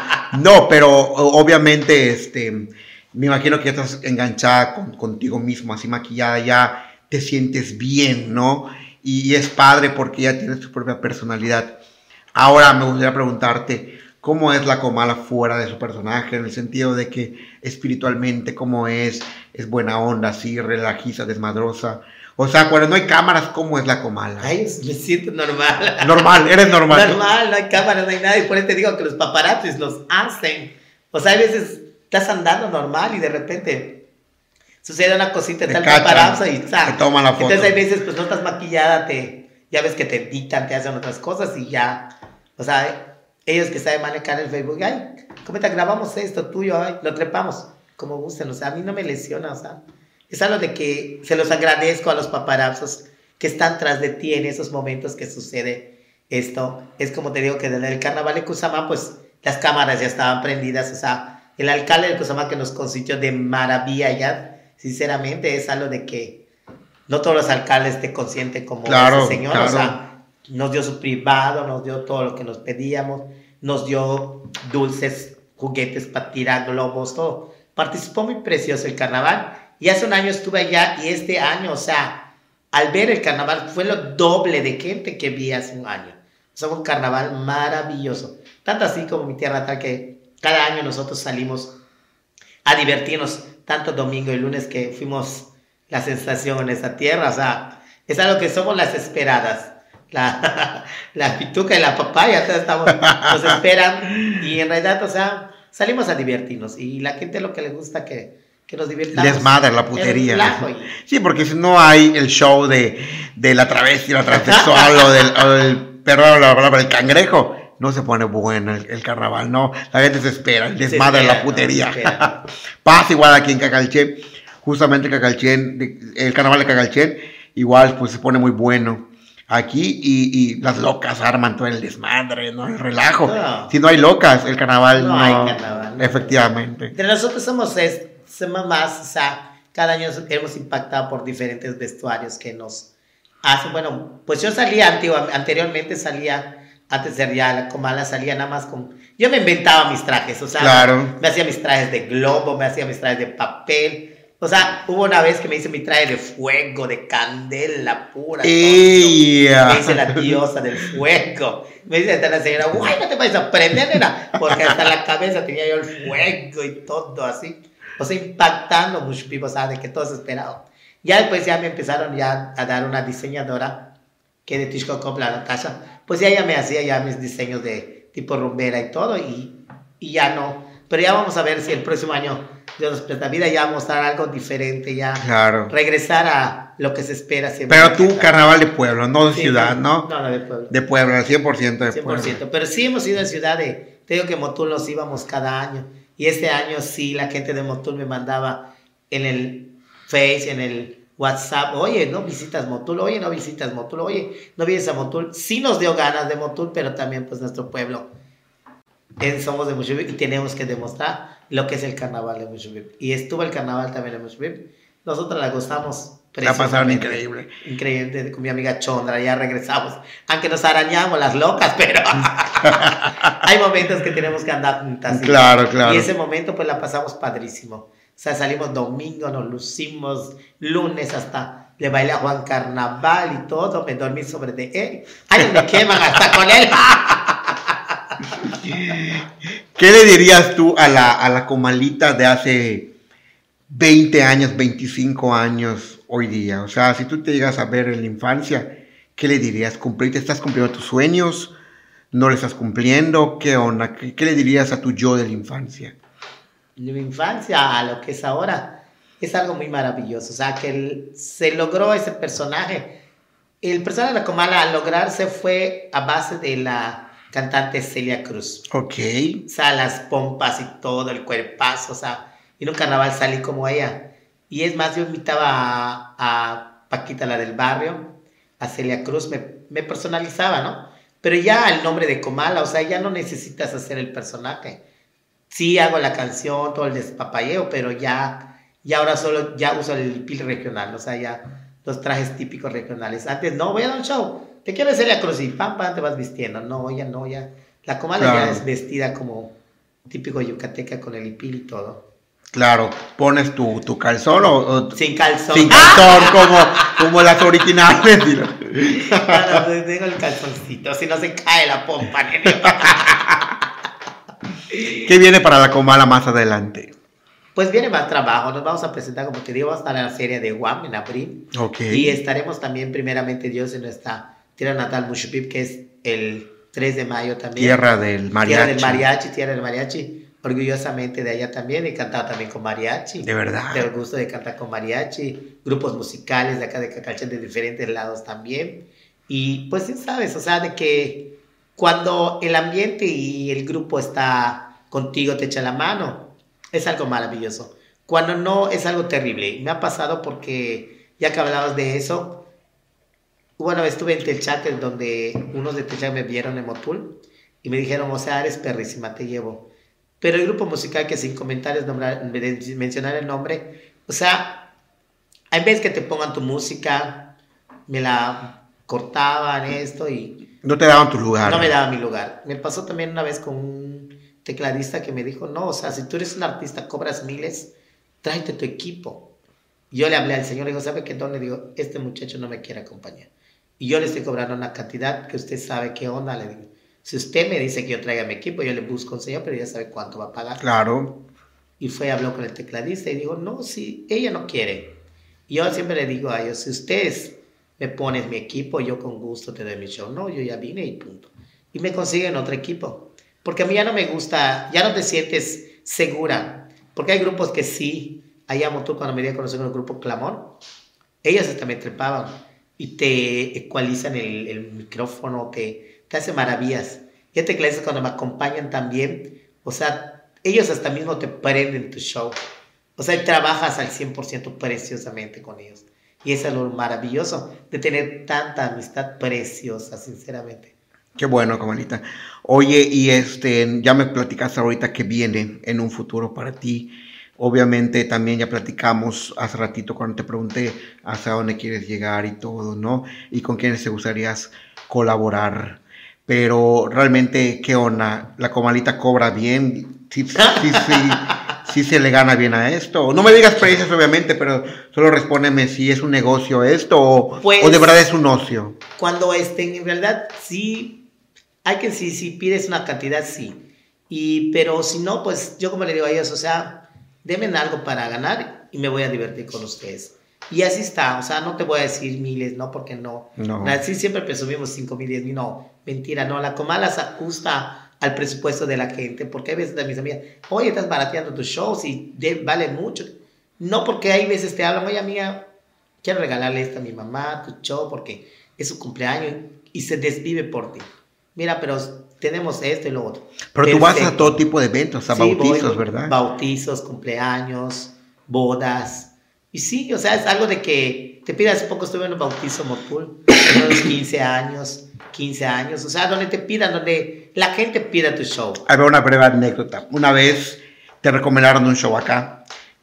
No, pero obviamente, este, me imagino que ya estás enganchada con, contigo mismo, así maquillada, ya te sientes bien, ¿no? Y, y es padre porque ya tienes tu propia personalidad. Ahora me gustaría preguntarte, ¿cómo es la Comala fuera de su personaje? En el sentido de que espiritualmente, ¿cómo es? ¿Es buena onda, así, relajiza, desmadrosa? O sea, cuando no hay cámaras, ¿cómo es la Comala? Ay, me siento normal. Normal, eres normal. Normal, no hay cámaras, no hay nada. Y por eso te digo que los paparazzis los hacen. O sea, hay veces estás andando normal y de repente sucede una cosita, está el paparazzo y te toman la foto. Entonces hay veces, pues no estás maquillada, te, ya ves que te editan, te hacen otras cosas y ya. O sea, ellos que saben manejar el Facebook, ay, ¿cómo te grabamos esto tuyo? Ay, lo trepamos, como gusten. O sea, a mí no me lesiona, o sea. Es algo de que se los agradezco a los paparazzos que están tras de ti en esos momentos que sucede esto. Es como te digo que desde el carnaval de Cusamá, pues las cámaras ya estaban prendidas. O sea, el alcalde de Cusamá que nos consintió de maravilla ya, sinceramente es algo de que no todos los alcaldes te consienten como claro, ese señor. Claro. O sea, nos dio su privado, nos dio todo lo que nos pedíamos, nos dio dulces, juguetes para tirar, globos, todo. Participó muy precioso el carnaval. Y hace un año estuve allá y este año, o sea, al ver el carnaval fue lo doble de gente que vi hace un año. O sea, fue un carnaval maravilloso. Tanto así como mi tierra natal que cada año nosotros salimos a divertirnos, tanto domingo y lunes que fuimos la sensación en esa tierra. O sea, es algo que somos las esperadas. La, la pituca y la papaya, todos estamos, nos esperan y en realidad, o sea, salimos a divertirnos y la gente lo que le gusta que... que nos divirtamos. Desmadre la putería. Sí, porque si no hay el show de, de la travesti, la transexual o del, o del perdón la palabra, el cangrejo, no se pone bueno el, el carnaval, no. La gente se espera, el desmadre de la putería. No, pasa igual aquí en Cacalchen, justamente Cacalchen, el carnaval de Cacalchen, igual pues se pone muy bueno aquí y, y las locas arman todo el desmadre, ¿no? El relajo. No. Si no hay locas, el carnaval no, no hay carnaval. Efectivamente. Entre nosotros somos esto. Somos más, o sea, cada año hemos impactado por diferentes vestuarios que nos hacen. Bueno, pues yo salía antigua, anteriormente, salía, antes de ya la Comala, salía nada más con... Yo me inventaba mis trajes, o sea, claro. me hacía mis trajes de globo, me hacía mis trajes de papel. O sea, hubo una vez que me hice mi traje de fuego, de candela pura. Yeah. Me hice la diosa del fuego. Me dice hasta la señora, guay, no te vayas a prender, nena, porque hasta la cabeza tenía yo el fuego y todo así. O sea, impactando mucho, o sea, de que todos esperaban. Ya después ya me empezaron ya a dar una diseñadora que de Tishkokop, la Natasha, pues ya ella me hacía ya mis diseños de tipo rumbera y todo, y, y ya no. Pero ya vamos a ver si el próximo año Dios nos presta vida, ya mostrar algo diferente, ya claro. Regresar a lo que se espera siempre. Pero tú, carnaval de pueblo, no de sí, ciudad, ¿no? No, no, de pueblo. De pueblo, cien por ciento de cien por ciento. pueblo. Pero sí hemos ido en ciudad de, te digo que Motul nos íbamos cada año. Y este año sí, la gente de Motul me mandaba en el Face, en el WhatsApp, oye, no visitas Motul, oye, no visitas Motul, oye, no vienes a Motul. Sí nos dio ganas de Motul, pero también pues nuestro pueblo. Eh, somos de Mushubip y tenemos que demostrar lo que es el carnaval de Mushubip. Y estuvo el carnaval también de Mushubip. Nosotros la gozamos La pasaron increíble. Increíble, con mi amiga Chondra, ya regresamos. Aunque nos arañamos las locas, pero hay momentos que tenemos que andar juntas. Claro, claro. Y ese momento pues la pasamos padrísimo. O sea, salimos domingo, nos lucimos lunes hasta... Le bailé a Juan Carnaval y todo, me dormí sobre de él. ¡Ay, me queman hasta con él! ¿Qué le dirías tú a la, a la Comalita de hace veinte años, veinticinco años hoy día? O sea, si tú te llegas a ver en la infancia, ¿qué le dirías? ¿Cumpliste, ¿Estás cumpliendo tus sueños? ¿No le estás cumpliendo? ¿Qué onda? ¿Qué, qué le dirías a tu yo de la infancia? De mi infancia a lo que es ahora... Es algo muy maravilloso, o sea, que el, se logró ese personaje. El personaje de la Comala al lograrse fue a base de la cantante Celia Cruz. Ok. O sea, las pompas y todo, el cuerpazo, o sea, y en un carnaval salí como ella. Y es más, yo invitaba a, a Paquita, la del barrio, a Celia Cruz, me, me personalizaba, ¿no? Pero ya el nombre de Comala, o sea, ya no necesitas hacer el personaje. Sí hago la canción, todo el despapayeo, pero ya... Y ahora solo ya uso el pil regional, o sea, ya los trajes típicos regionales. Antes, no, voy a dar un show, te quiero hacer la cruz y pam, pam, te vas vistiendo. No, ya no, ya. La Comala claro. Ya es vestida como típico yucateca con el hipil y todo. Claro, ¿pones tu, tu calzón o, o...? Sin calzón. Sin calzón, como, como las originales. Claro, tengo el calzoncito, si no se cae la pompa. ¿Qué viene para la Comala más adelante? Pues viene más trabajo, nos vamos a presentar, como te digo, vamos a estar en la feria de Guam en abril. Okay. Y estaremos también, primeramente Dios, en nuestra tierra natal, Mushupip, que es el tres de mayo también. Tierra del mariachi. Tierra del mariachi, tierra del mariachi. Orgullosamente de allá también, he cantado también con mariachi. De verdad. Tengo el gusto de cantar con mariachi, grupos musicales de acá de Cacalchen de diferentes lados también. Y pues, sabes, o sea, de que cuando el ambiente y el grupo está contigo, te echa la mano. Es algo maravilloso. Cuando no, es algo terrible. Me ha pasado porque, ya que hablabas de eso, bueno, estuve en Telchac, donde unos de Telchac me vieron en Motul y me dijeron, o sea, eres perrísima, te llevo. Pero el grupo musical, que sin comentarios nombrar, mencionar el nombre, o sea, en vez que te pongan tu música, me la cortaban esto y... No te daban tu lugar. No me daban mi lugar. Me pasó también una vez con un tecladista que me dijo, no, o sea, si tú eres un artista, cobras miles, tráete tu equipo. Y yo le hablé al señor, le digo, ¿sabe qué don? Le digo, este muchacho no me quiere acompañar. Y yo le estoy cobrando una cantidad que usted sabe qué onda, le digo. Si usted me dice que yo traiga mi equipo, yo le busco un señor, pero ya sabe cuánto va a pagar. Claro. Y fue, habló con el tecladista y dijo, no, si ella no quiere. Y yo siempre le digo a ellos, si ustedes me ponen mi equipo, yo con gusto te doy mi show. No, yo ya vine y punto. Y me consiguen otro equipo. Porque a mí ya no me gusta, ya no te sientes segura. Porque hay grupos que sí, allá Motul, cuando me di a conocer con el grupo Clamor, ellos hasta me trepaban y te ecualizan el, el micrófono, te, te hacen maravillas. Y te tecladistas cuando me acompañan también, o sea, ellos hasta mismo te prenden tu show. O sea, trabajas al cien por ciento preciosamente con ellos. Y eso es lo maravilloso de tener tanta amistad preciosa, sinceramente. Qué bueno, Comalita. Oye, y este, ya me platicaste ahorita que viene en un futuro para ti. Obviamente también ya platicamos hace ratito cuando te pregunté hasta dónde quieres llegar y todo, ¿no? Y con quiénes te gustarías colaborar. Pero realmente, ¿qué onda? ¿La Comalita cobra bien? ¿Sí, sí, sí, sí se le gana bien a esto? No me digas precios, obviamente, pero solo respóndeme si es un negocio esto o, pues, o de verdad es un ocio. Cuando estén, en realidad, sí... Hay que, si, si pides una cantidad, sí. Y, pero si no, pues yo como le digo a ellos, o sea, denme algo para ganar y me voy a divertir con ustedes. Y así está, o sea, no te voy a decir miles, ¿no? Porque no. No. Así siempre presumimos cinco mil, diez mil, no. Mentira, no. La Comala se ajusta al presupuesto de la gente. Porque hay veces de mis amigas, oye, estás barateando tus shows y de, vale mucho. No, porque hay veces te hablan, oye, amiga, quiero regalarle esto a mi mamá, tu show, porque es su cumpleaños y se desvive por ti. Mira, pero tenemos esto y lo otro. Pero Perfecto. Tú vas a todo tipo de eventos, a sí, bautizos, voy, ¿verdad? Bautizos, cumpleaños, bodas. Y sí, o sea, es algo de que te pidas. Hace poco estuve en un bautizo Motul, de unos quince años, quince años. O sea, donde te pidan, donde la gente pida tu show. A ver, una breve anécdota. Una vez te recomendaron un show acá.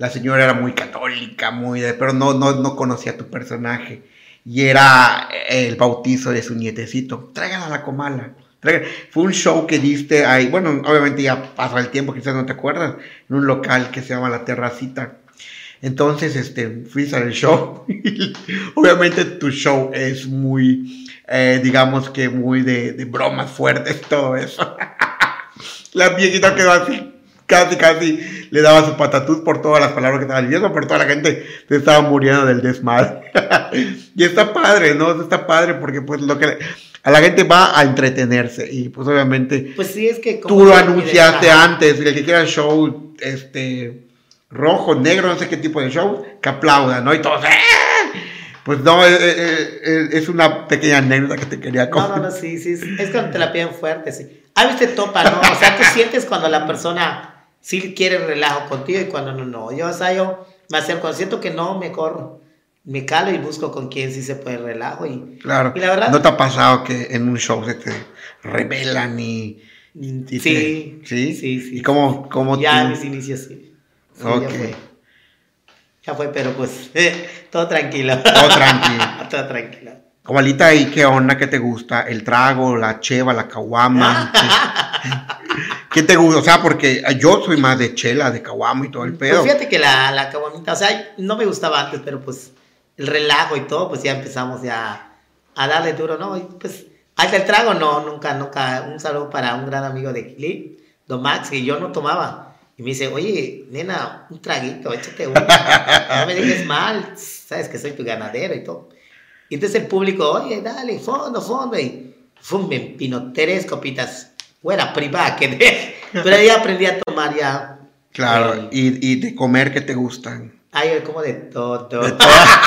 la señora era muy católica, muy de, pero no, no, no conocía tu personaje. Y era el bautizo de su nietecito. Tráigala a la Comala. Tráigala. Fue un show que diste ahí. Bueno, obviamente ya pasó el tiempo, quizás no te acuerdas. En un local que se llama La Terracita. Entonces, este, fuiste al show. Obviamente tu show es muy, eh, digamos que muy de, de bromas fuertes, todo eso. La viejita quedó así. Casi, casi le daba su patatús por todas las palabras que estaba diciendo, pero toda la gente se estaba muriendo del desmadre. Y está padre, ¿no? Está padre porque pues lo que... A la gente va a entretenerse y pues obviamente... Pues sí, es que... Tú lo anunciaste antes, el que quiera show, este... rojo, negro, no sé qué tipo de show, que aplauda, ¿no? Y todos... ¡eh! Pues no, es, es, es una pequeña anécdota que te quería contar. No, no, no, sí, sí, es cuando te la piden fuerte, sí. A veces te topa, ¿no? O sea, tú sientes cuando la persona sí quiere relajo contigo y cuando no, no. Yo, o sea, yo me acerco, siento que no, mejor me calo y busco con quién sí se puede relajo. Y, claro, y la verdad... ¿no te ha pasado que en un show se te revelan y... y sí, te, ¿sí? sí, sí, sí. ¿Y cómo, cómo ya tú? en mis inicios, sí. sí ok. Ya fue. Ya fue, pero pues, eh, todo tranquilo. Todo tranquilo. Todo tranquilo. Comalita, ¿y qué onda? ¿Qué te gusta? ¿El trago, la cheva, la caguama? ¿Qué te gusta? O sea, porque yo soy más de chela, de caguama y todo el pedo. Pues fíjate que la, la caguamita, o sea, no me gustaba antes, pero pues el relajo y todo, pues ya empezamos ya a darle duro, ¿no? Y pues, hasta el trago, no, nunca, nunca. Un saludo para un gran amigo de Kili, Don Max, que yo no tomaba. Y me dice, oye, nena, un traguito, échate uno. No me dejes mal, sabes que soy tu ganadero y todo. Y entonces el público, oye, dale, fondo, fondo. Y fum, me empinó tres copitas. Fuera privada, que de... Pero ya aprendí a tomar ya. Claro, eh, y, y de comer, ¿qué te gustan? Ay, como de todo. De todo.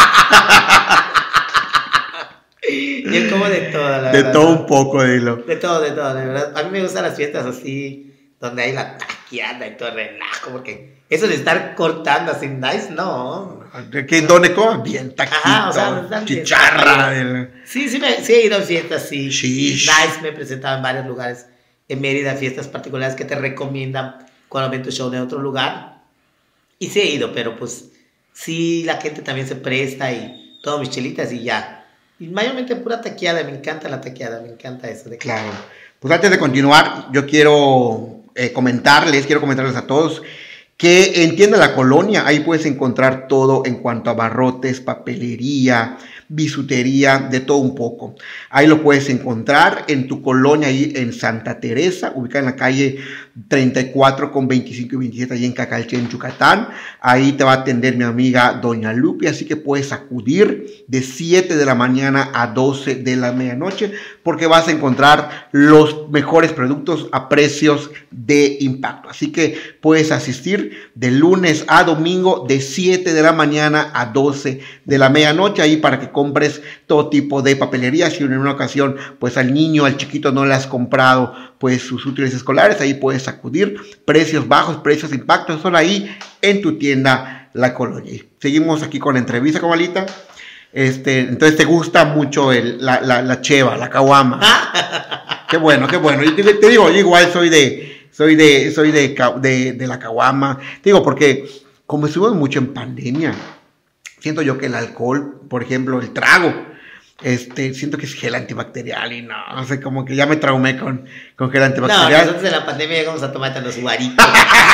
Yo como de todo, la de verdad. todo un poco, dilo. De todo, de todo, de verdad. A mí me gustan las fiestas así, donde hay la taqueada y todo el relajo, porque eso de estar cortando así, nice, no. ¿Qué, ¿Dónde comes? Bien taquito, Ajá, o sea, dan chicharra. fiestas. El... Sí, sí, me, sí he ido a fiestas, sí. Shish. Nice, me he presentado en varios lugares en Mérida, fiestas particulares que te recomiendan cuando ven tu show de otro lugar. Y sí he ido, pero pues sí, la gente también se presta y todas mis chelitas y ya. Y mayormente pura taqueada, me encanta la taqueada, me encanta eso. De claro. Pues antes de continuar, yo quiero eh, comentarles, quiero comentarles a todos que en Tienda La Colonia, ahí puedes encontrar todo en cuanto a barrotes, papelería, bisutería, de todo un poco. Ahí lo puedes encontrar en tu colonia, ahí en Santa Teresa, ubicada en la calle treinta y cuatro con veinticinco y veintisiete, ahí en Cacalche, en Yucatán. Ahí te va a atender mi amiga Doña Lupi, así que puedes acudir de siete de la mañana a doce de la medianoche, porque vas a encontrar los mejores productos a precios de impacto. Así que puedes asistir de lunes a domingo de siete de la mañana a doce de la medianoche, ahí para que compres todo tipo de papelería. Si en una ocasión pues al niño, al chiquito no le has comprado pues sus útiles escolares, ahí puedes acudir. Precios bajos, precios de impacto, son ahí en tu tienda La Colonia. Seguimos aquí con la entrevista, Comalita. Este, entonces te gusta mucho el, la, la, la cheva, la caguama. Qué bueno, qué bueno. Y te, te digo, yo igual soy de, soy de, soy de, de, de la caguama. Te digo, porque como estuvimos mucho en pandemia, siento yo que el alcohol, por ejemplo, el trago, este, siento que es gel antibacterial y no, no sé, como que ya me traumé con, con gel antibacterial. No, nosotros en la pandemia llegamos a tomar los guaritos.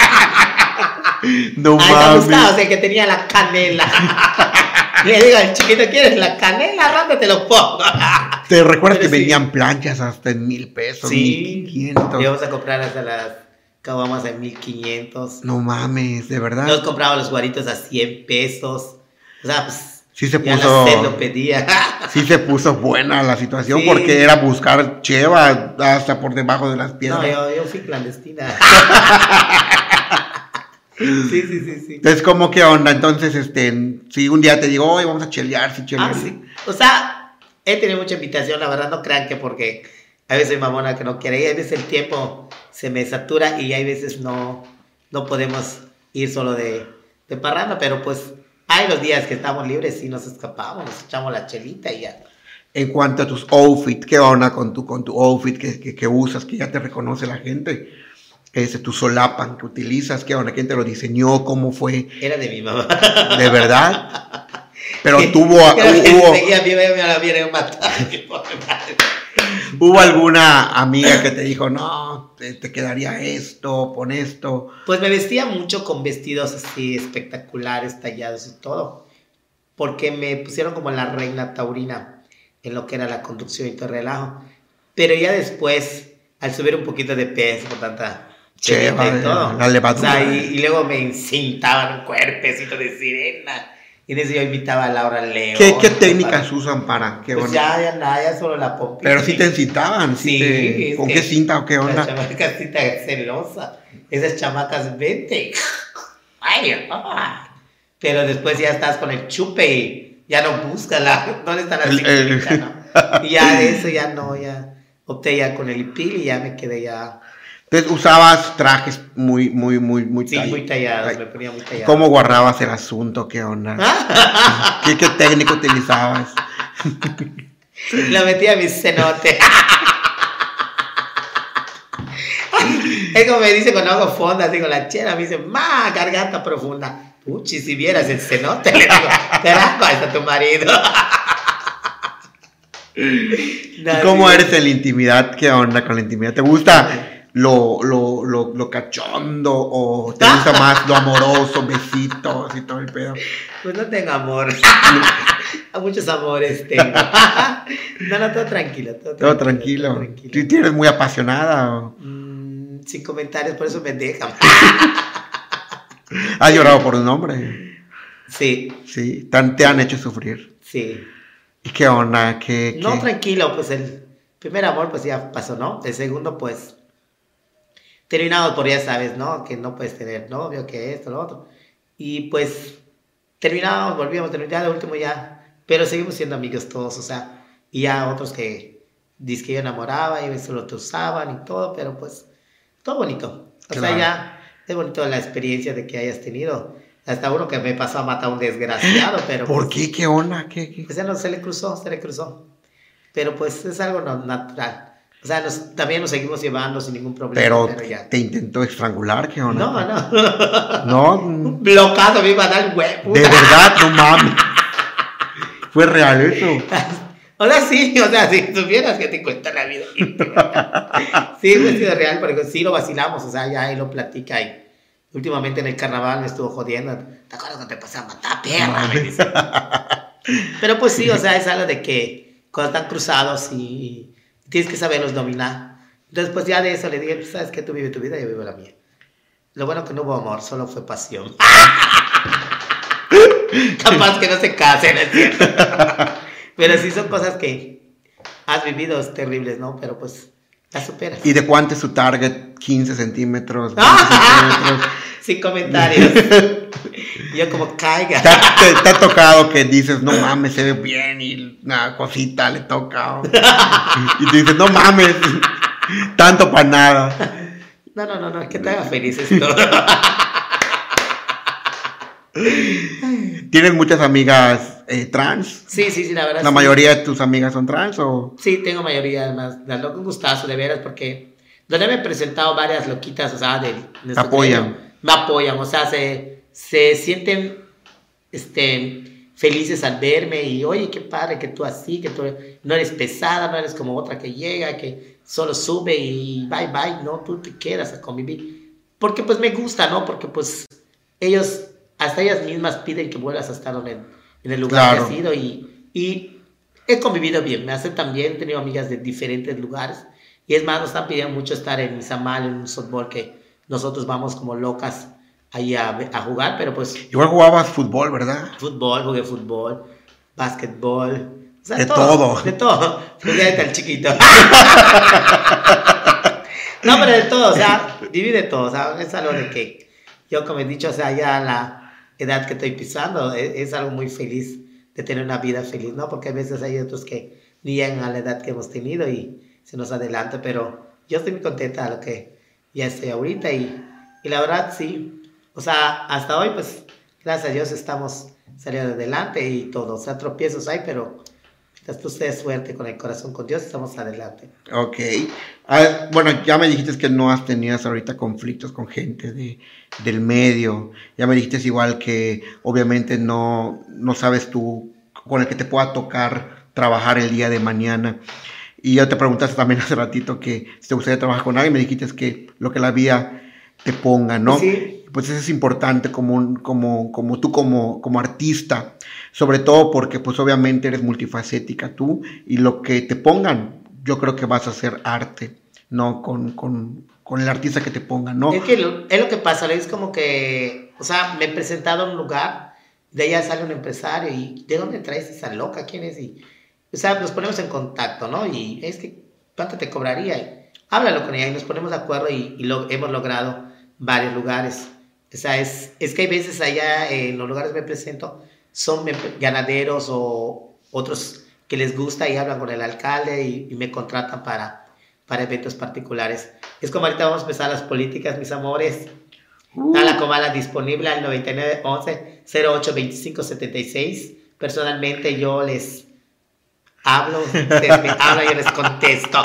No mames. Ay, me gustaba, o sea, que tenía la canela. Le digo al chiquito, ¿quieres la canela? Rápido te lo pongo. ¿Te recuerdas Pero que sí. vendían planchas hasta en mil pesos? Sí. Mil quinientos. Íbamos a comprar hasta las caguamas en mil quinientos. No mames, de verdad. Nos compraba los guaritos a cien pesos. O sea, pues. Sí se ya puso. la sed lo pedía. Sí se puso buena la situación, sí. Porque era buscar cheva hasta por debajo de las piedras. No, yo, yo fui clandestina. Sí, sí, sí, sí. Entonces, ¿cómo qué onda? Entonces, este, si un día te digo, oye, vamos a chelear, sí, chelear. Ah, sí. O sea, he tenido mucha invitación, la verdad, no crean que porque a veces soy mamona que no quiere, y a veces el tiempo se me satura y hay veces no, no podemos ir solo de, de parranda, pero pues hay los días que estamos libres y nos escapamos, nos echamos la chelita y ya. En cuanto a tus outfits, ¿qué onda con tu, con tu outfit que, que, que usas, que ya te reconoce la gente? Ese, tu solapa que utilizas, ¿qué onda? ¿Quién te lo diseñó? ¿Cómo fue? Era de mi mamá. ¿De verdad? Pero Sí, tuvo... creo que hubo, seguía viva y me la viene a matar. Mi pobre madre. ¿Hubo alguna amiga que te dijo, no, te, te quedaría esto, pon esto? Pues me vestía mucho con vestidos así espectaculares, tallados y todo. Porque me pusieron como la reina taurina en lo que era la conducción y todo el relajo. Pero ya después, al subir un poquito de peso por tanta Cheva, chelita y todo, la levadura. o sea, y, y luego me encintaban un cuerpecito de sirena. Y en eso yo invitaba a Laura León. ¿Qué, qué técnicas para... usan para? ¿Qué pues onda? ya, ya nada, ya solo la pompita. Pero sí te incitaban. Sí. Te... ¿Con qué cinta o qué onda? La chamaca cinta celosa. Esas chamacas, vete. Ay, ah. Pero después ya estás con el chupe y ya no buscas la... ¿Dónde está la el, ciclita, el... no? Y ya de eso ya no, ya opté ya con el hipil y ya me quedé ya... Entonces usabas trajes muy, muy, muy, muy sí, tallados. muy tallados, me ponía muy tallados. ¿Cómo guardabas el asunto? ¿Qué onda? ¿Qué, qué técnica utilizabas? Lo metía a mi cenote. Es como me dice cuando hago fondas, digo, la chera me dice, ma, garganta profunda. Puchi, si vieras el cenote, le digo, carajo, ahí está tu marido. No, ¿cómo sí, eres en la intimidad? ¿Qué onda con la intimidad? ¿Te gusta lo, lo, lo, lo cachondo o te gusta más lo amoroso, besitos y todo el pedo? Pues no tengo amor. A muchos amores tengo. No, no, todo tranquilo. Todo, todo tranquilo. Todo tranquilo. ¿Tú eres muy apasionada? O? Mm, sin comentarios, por eso me dejan. ¿Has llorado por un hombre? Sí. Sí, ¿te han hecho sufrir? Sí. ¿Y qué onda? ¿Qué, no, qué? tranquilo, pues el primer amor pues ya pasó, ¿no? El segundo pues terminado por ya sabes, ¿no? Que no puedes tener novio, que esto, lo otro. Y pues terminamos, volvíamos, terminamos, ya de último ya, pero seguimos siendo amigos todos, o sea, y ya otros que dice que yo enamoraba y solo te usaban y todo, pero pues todo bonito. O claro. sea, ya es bonito la experiencia de que hayas tenido. Hasta uno que me pasó a matar a un desgraciado, pero... ¿Por pues, qué? ¿Qué onda? ¿Qué, qué? Pues ya no, se le cruzó, se le cruzó. Pero pues es algo no, natural. O sea, nos, también nos seguimos llevando sin ningún problema. Pero, pero ya. ¿te intentó estrangular? ¿Qué onda? No, no. No. Un blocado me iba a dar el huevo. De verdad, no mames. ¿Fue real eso? O sea, sí, o sea, si supieras que te cuenta la vida. Sí, fue sido real, porque sí lo vacilamos, o sea, ya ahí lo platica y... Últimamente en el carnaval me estuvo jodiendo. ¿Te acuerdas cuando te pasé a matar, perra? Me dice. Pero pues sí, o sea, es algo de que cuando están cruzados y tienes que saberlos dominar. Entonces, pues ya de eso le dije, pues, ¿sabes qué? Tú vives tu vida, yo vivo la mía. Lo bueno que no hubo amor, solo fue pasión. Capaz que no se casen, ¿es cierto? Pero sí son cosas que has vivido terribles, ¿no? Pero pues... la superas. ¿Y de cuánto es su target? quince centímetros, veinte centímetros. Sin comentarios. Yo como caiga. ¿Te, te, te ha tocado que dices, no mames, se ve bien y una cosita le toca? ¿O? Y te dices, no mames, tanto para nada. No, no, no, no, que te haga feliz esto. ¿Tienes muchas amigas eh, trans? Sí, sí, sí, la verdad. ¿La sí. mayoría de tus amigas son trans o...? Sí, tengo mayoría, además, lo que un gustazo, de veras, porque donde me he presentado varias loquitas, o sea, de... Me apoyan. Medio, me apoyan, o sea, se, se sienten este, felices al verme y, oye, qué padre que tú así, que tú no eres pesada, no eres como otra que llega, que solo sube y bye, bye, no, tú te quedas a convivir. Porque pues me gusta, ¿no? Porque pues ellos... hasta ellas mismas piden que vuelvas a estar en, en el lugar claro. que has ido y, y he convivido bien, me aceptan bien, he tenido amigas de diferentes lugares y es más, nos están pidiendo mucho estar en Izamal, en un softball que nosotros vamos como locas ahí a, a jugar, pero pues... Igual jugabas fútbol, ¿verdad? Fútbol, jugué fútbol, básquetbol, o sea, de todo, todo. De todo, jugué ahí tan chiquito. No, pero de todo, o sea, viví de todo, o sea, es algo de que yo como he dicho, o sea, ya la edad que estoy pisando, es, es algo muy feliz de tener una vida feliz, ¿no? Porque a veces hay otros que ni llegan a la edad que hemos tenido y se nos adelanta, pero yo estoy muy contenta de lo que ya estoy ahorita y, y la verdad sí, o sea, hasta hoy pues gracias a Dios estamos saliendo adelante y todo, o sea, tropiezos hay, pero Entonces tú seas suerte con el corazón con Dios, estamos adelante. Ok. Ah, bueno, ya me dijiste que no has tenido ahorita conflictos con gente de, del medio. Ya me dijiste igual que obviamente no, no sabes tú con el que te pueda tocar trabajar el día de mañana. Y yo te preguntaste también hace ratito que si te gustaría trabajar con alguien, me dijiste que lo que la vida te ponga, ¿no? Sí. Pues eso es importante como, un, como, como tú como, como artista, sobre todo porque pues obviamente eres multifacética tú y lo que te pongan, yo creo que vas a hacer arte, ¿no? Con, con, con el artista que te pongan, ¿no? Es que lo, es lo que pasa, es como que, o sea, me he presentado a un lugar, de allá sale un empresario y ¿de dónde traes esa loca? ¿Quién es? Y, o sea, nos ponemos en contacto, ¿no? Y es que, ¿cuánto te cobraría? Y háblalo con ella y nos ponemos de acuerdo y, y lo, hemos logrado varios lugares. O sea, es, es que hay veces allá eh, en los lugares me presento, son ganaderos o otros que les gusta y hablan con el alcalde y, y me contratan para, para eventos particulares. Es como ahorita vamos a empezar las políticas, mis amores. Uh. A la Comala disponible al noventa y nueve once cero ocho veinticinco setenta y seis. Personalmente yo les hablo, ustedes me hablan y yo les contesto.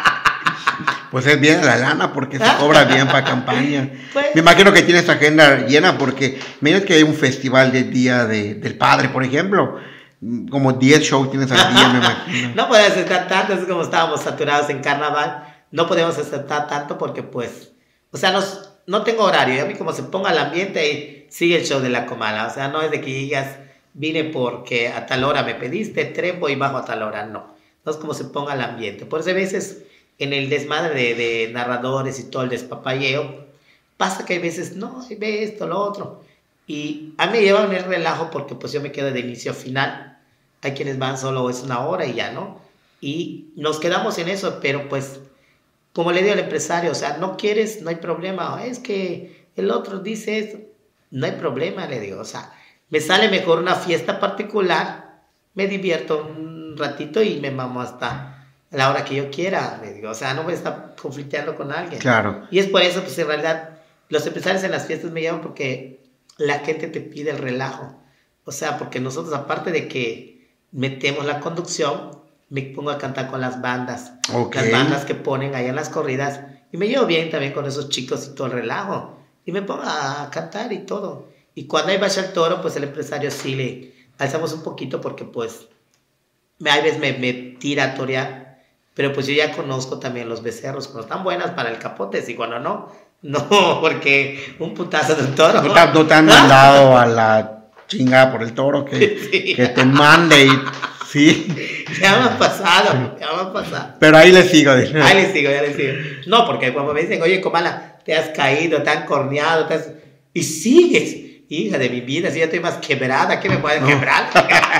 Pues es bien la lana porque se cobra bien para campaña. Pues, me imagino que tienes agenda llena porque miren que hay un festival del Día de, del Padre, por ejemplo. Como diez shows tienes al día, me imagino. No podemos aceptar tanto, es como estábamos saturados en carnaval. No podemos aceptar tanto porque pues, o sea, nos, no tengo horario. Y a mí como se ponga el ambiente y sigue el show de la Comala. O sea, no es de que digas, vine porque a tal hora me pediste, trepo y bajo a tal hora. No, no es como se ponga el ambiente. Por eso a veces en el desmadre de, de narradores y todo el despapalleo, pasa que hay veces, no, ve esto, lo otro. Y a mí me llevan el relajo porque pues yo me quedo de inicio a final. Hay quienes van solo es una hora y ya, ¿no? Y nos quedamos en eso, pero pues, como le digo al empresario, o sea, no quieres, no hay problema. Es que el otro dice esto, no hay problema, le digo. O sea, me sale mejor una fiesta particular, me divierto un ratito y me mamo hasta a la hora que yo quiera, le digo, o sea, no voy a estar conflicteando con alguien. Claro. Y es por eso, pues en realidad, los empresarios en las fiestas me llaman porque la gente te pide el relajo. O sea, porque nosotros, aparte de que metemos la conducción, me pongo a cantar con las bandas. Okay. Las bandas que ponen ahí en las corridas. Y me llevo bien también con esos chicos y todo el relajo. Y me pongo a cantar y todo. Y cuando hay Bacha al Toro, pues el empresario sí le alzamos un poquito porque pues a veces me, me tira a torear. Pero pues yo ya conozco también los becerros, cuando están buenas para el capote, y cuando no, no, porque un putazo de un toro. No te, no te han mandado a la chingada por el toro que, sí. que te mande y sí. Ya me ha pasado, ya me ha pasado. Pero ahí le sigo. Ahí le sigo, ya le sigo. No, porque cuando me dicen, oye, Comala, te has caído, te han corneado, te has... y sigues. Hija de mi vida, si ya estoy más quebrada, ¿qué me puede no. quebrar?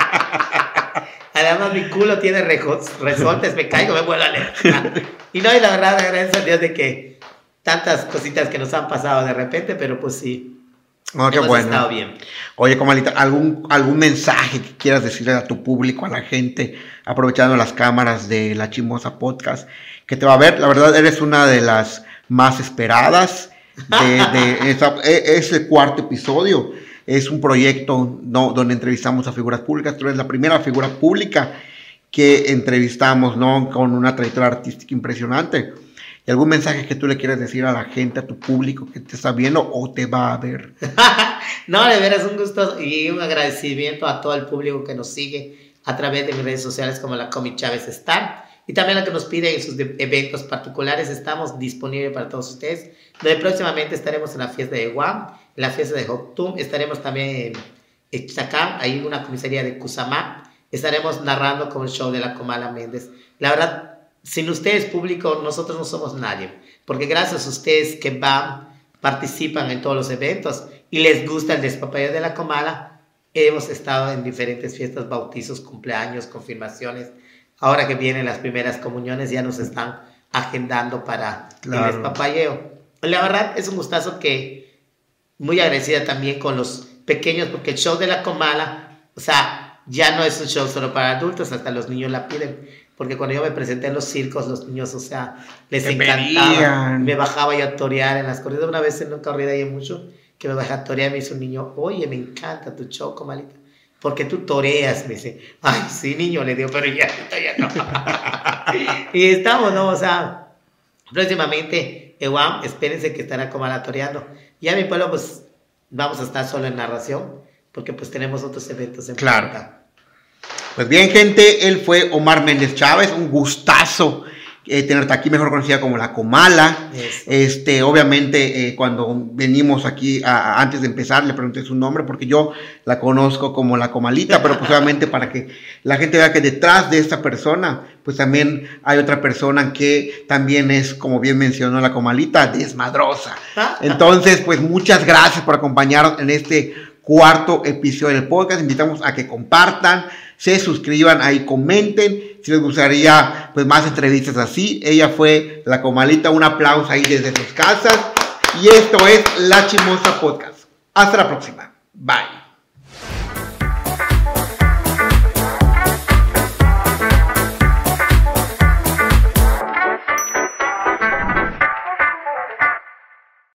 Además mi culo tiene resortes, me caigo, me vuelvo a leer. Y no, y la verdad, gracias a Dios de que tantas cositas que nos han pasado de repente, pero pues sí, oh, qué hemos bueno. estado bien. Oye, Comalita, ¿algún, algún mensaje que quieras decirle a tu público, a la gente, aprovechando las cámaras de La Chismosa Podcast, que te va a ver? La verdad, eres una de las más esperadas de, de esa, es el cuarto episodio. Es un proyecto no, donde entrevistamos a figuras públicas. Tú eres la primera figura pública que entrevistamos, ¿no? Con una trayectoria artística impresionante. ¿Y algún mensaje que tú le quieras decir a la gente, a tu público que te está viendo o te va a ver? No, de veras un gusto y un agradecimiento a todo el público que nos sigue a través de mis redes sociales como la Comi Chávez Star. Y también lo que nos piden en sus eventos particulares, estamos disponibles para todos ustedes. Donde próximamente estaremos en la fiesta de Guam, en la fiesta de Joctum, estaremos también en Ixtacán, ahí en una comisaría de Cusamá. Estaremos narrando con el show de la Comala Méndez. La verdad, sin ustedes, público, nosotros no somos nadie. Porque gracias a ustedes que van, participan en todos los eventos y les gusta el despapalleo de la Comala, hemos estado en diferentes fiestas, bautizos, cumpleaños, confirmaciones. Ahora que vienen las primeras comuniones, ya nos están agendando para claro. el despapalleo. La verdad, es un gustazo que muy agradecida también con los pequeños, porque el show de la Comala, o sea, ya no es un show solo para adultos, hasta los niños la piden. Porque cuando yo me presenté en los circos, los niños, o sea, les Te encantaba. Pedían. Me bajaba yo a torear en las corridas. Una vez en una corrida hay mucho que me bajé a torear, me hizo un niño, oye, me encanta tu show, Comalita. porque tú toreas, me dice. Ay, sí, niño, le digo, pero ya, ya no. Y estamos, ¿no? O sea, próximamente, Ewam, espérense que estará Comala toreando. Y a mi pueblo, pues, vamos a estar solo en narración, porque pues tenemos otros eventos en Claro. Plata. Pues bien, gente, él fue Omar Méndez Chávez, un gustazo eh, tenerte aquí, mejor conocida como La Comala. Eso. Este, obviamente, eh, cuando venimos aquí, a, a, antes de empezar, le pregunté su nombre, porque yo la conozco como La Comalita, pero pues obviamente para que la gente vea que detrás de esta persona, pues también hay otra persona que también es, como bien mencionó La Comalita, desmadrosa. Entonces, pues muchas gracias por acompañarnos en este cuarto episodio del podcast. Invitamos a que compartan, se suscriban, ahí comenten si les gustaría pues más entrevistas así. Ella fue La Comalita, un aplauso ahí desde sus casas, y esto es La Chismosa Podcast. Hasta la próxima, bye.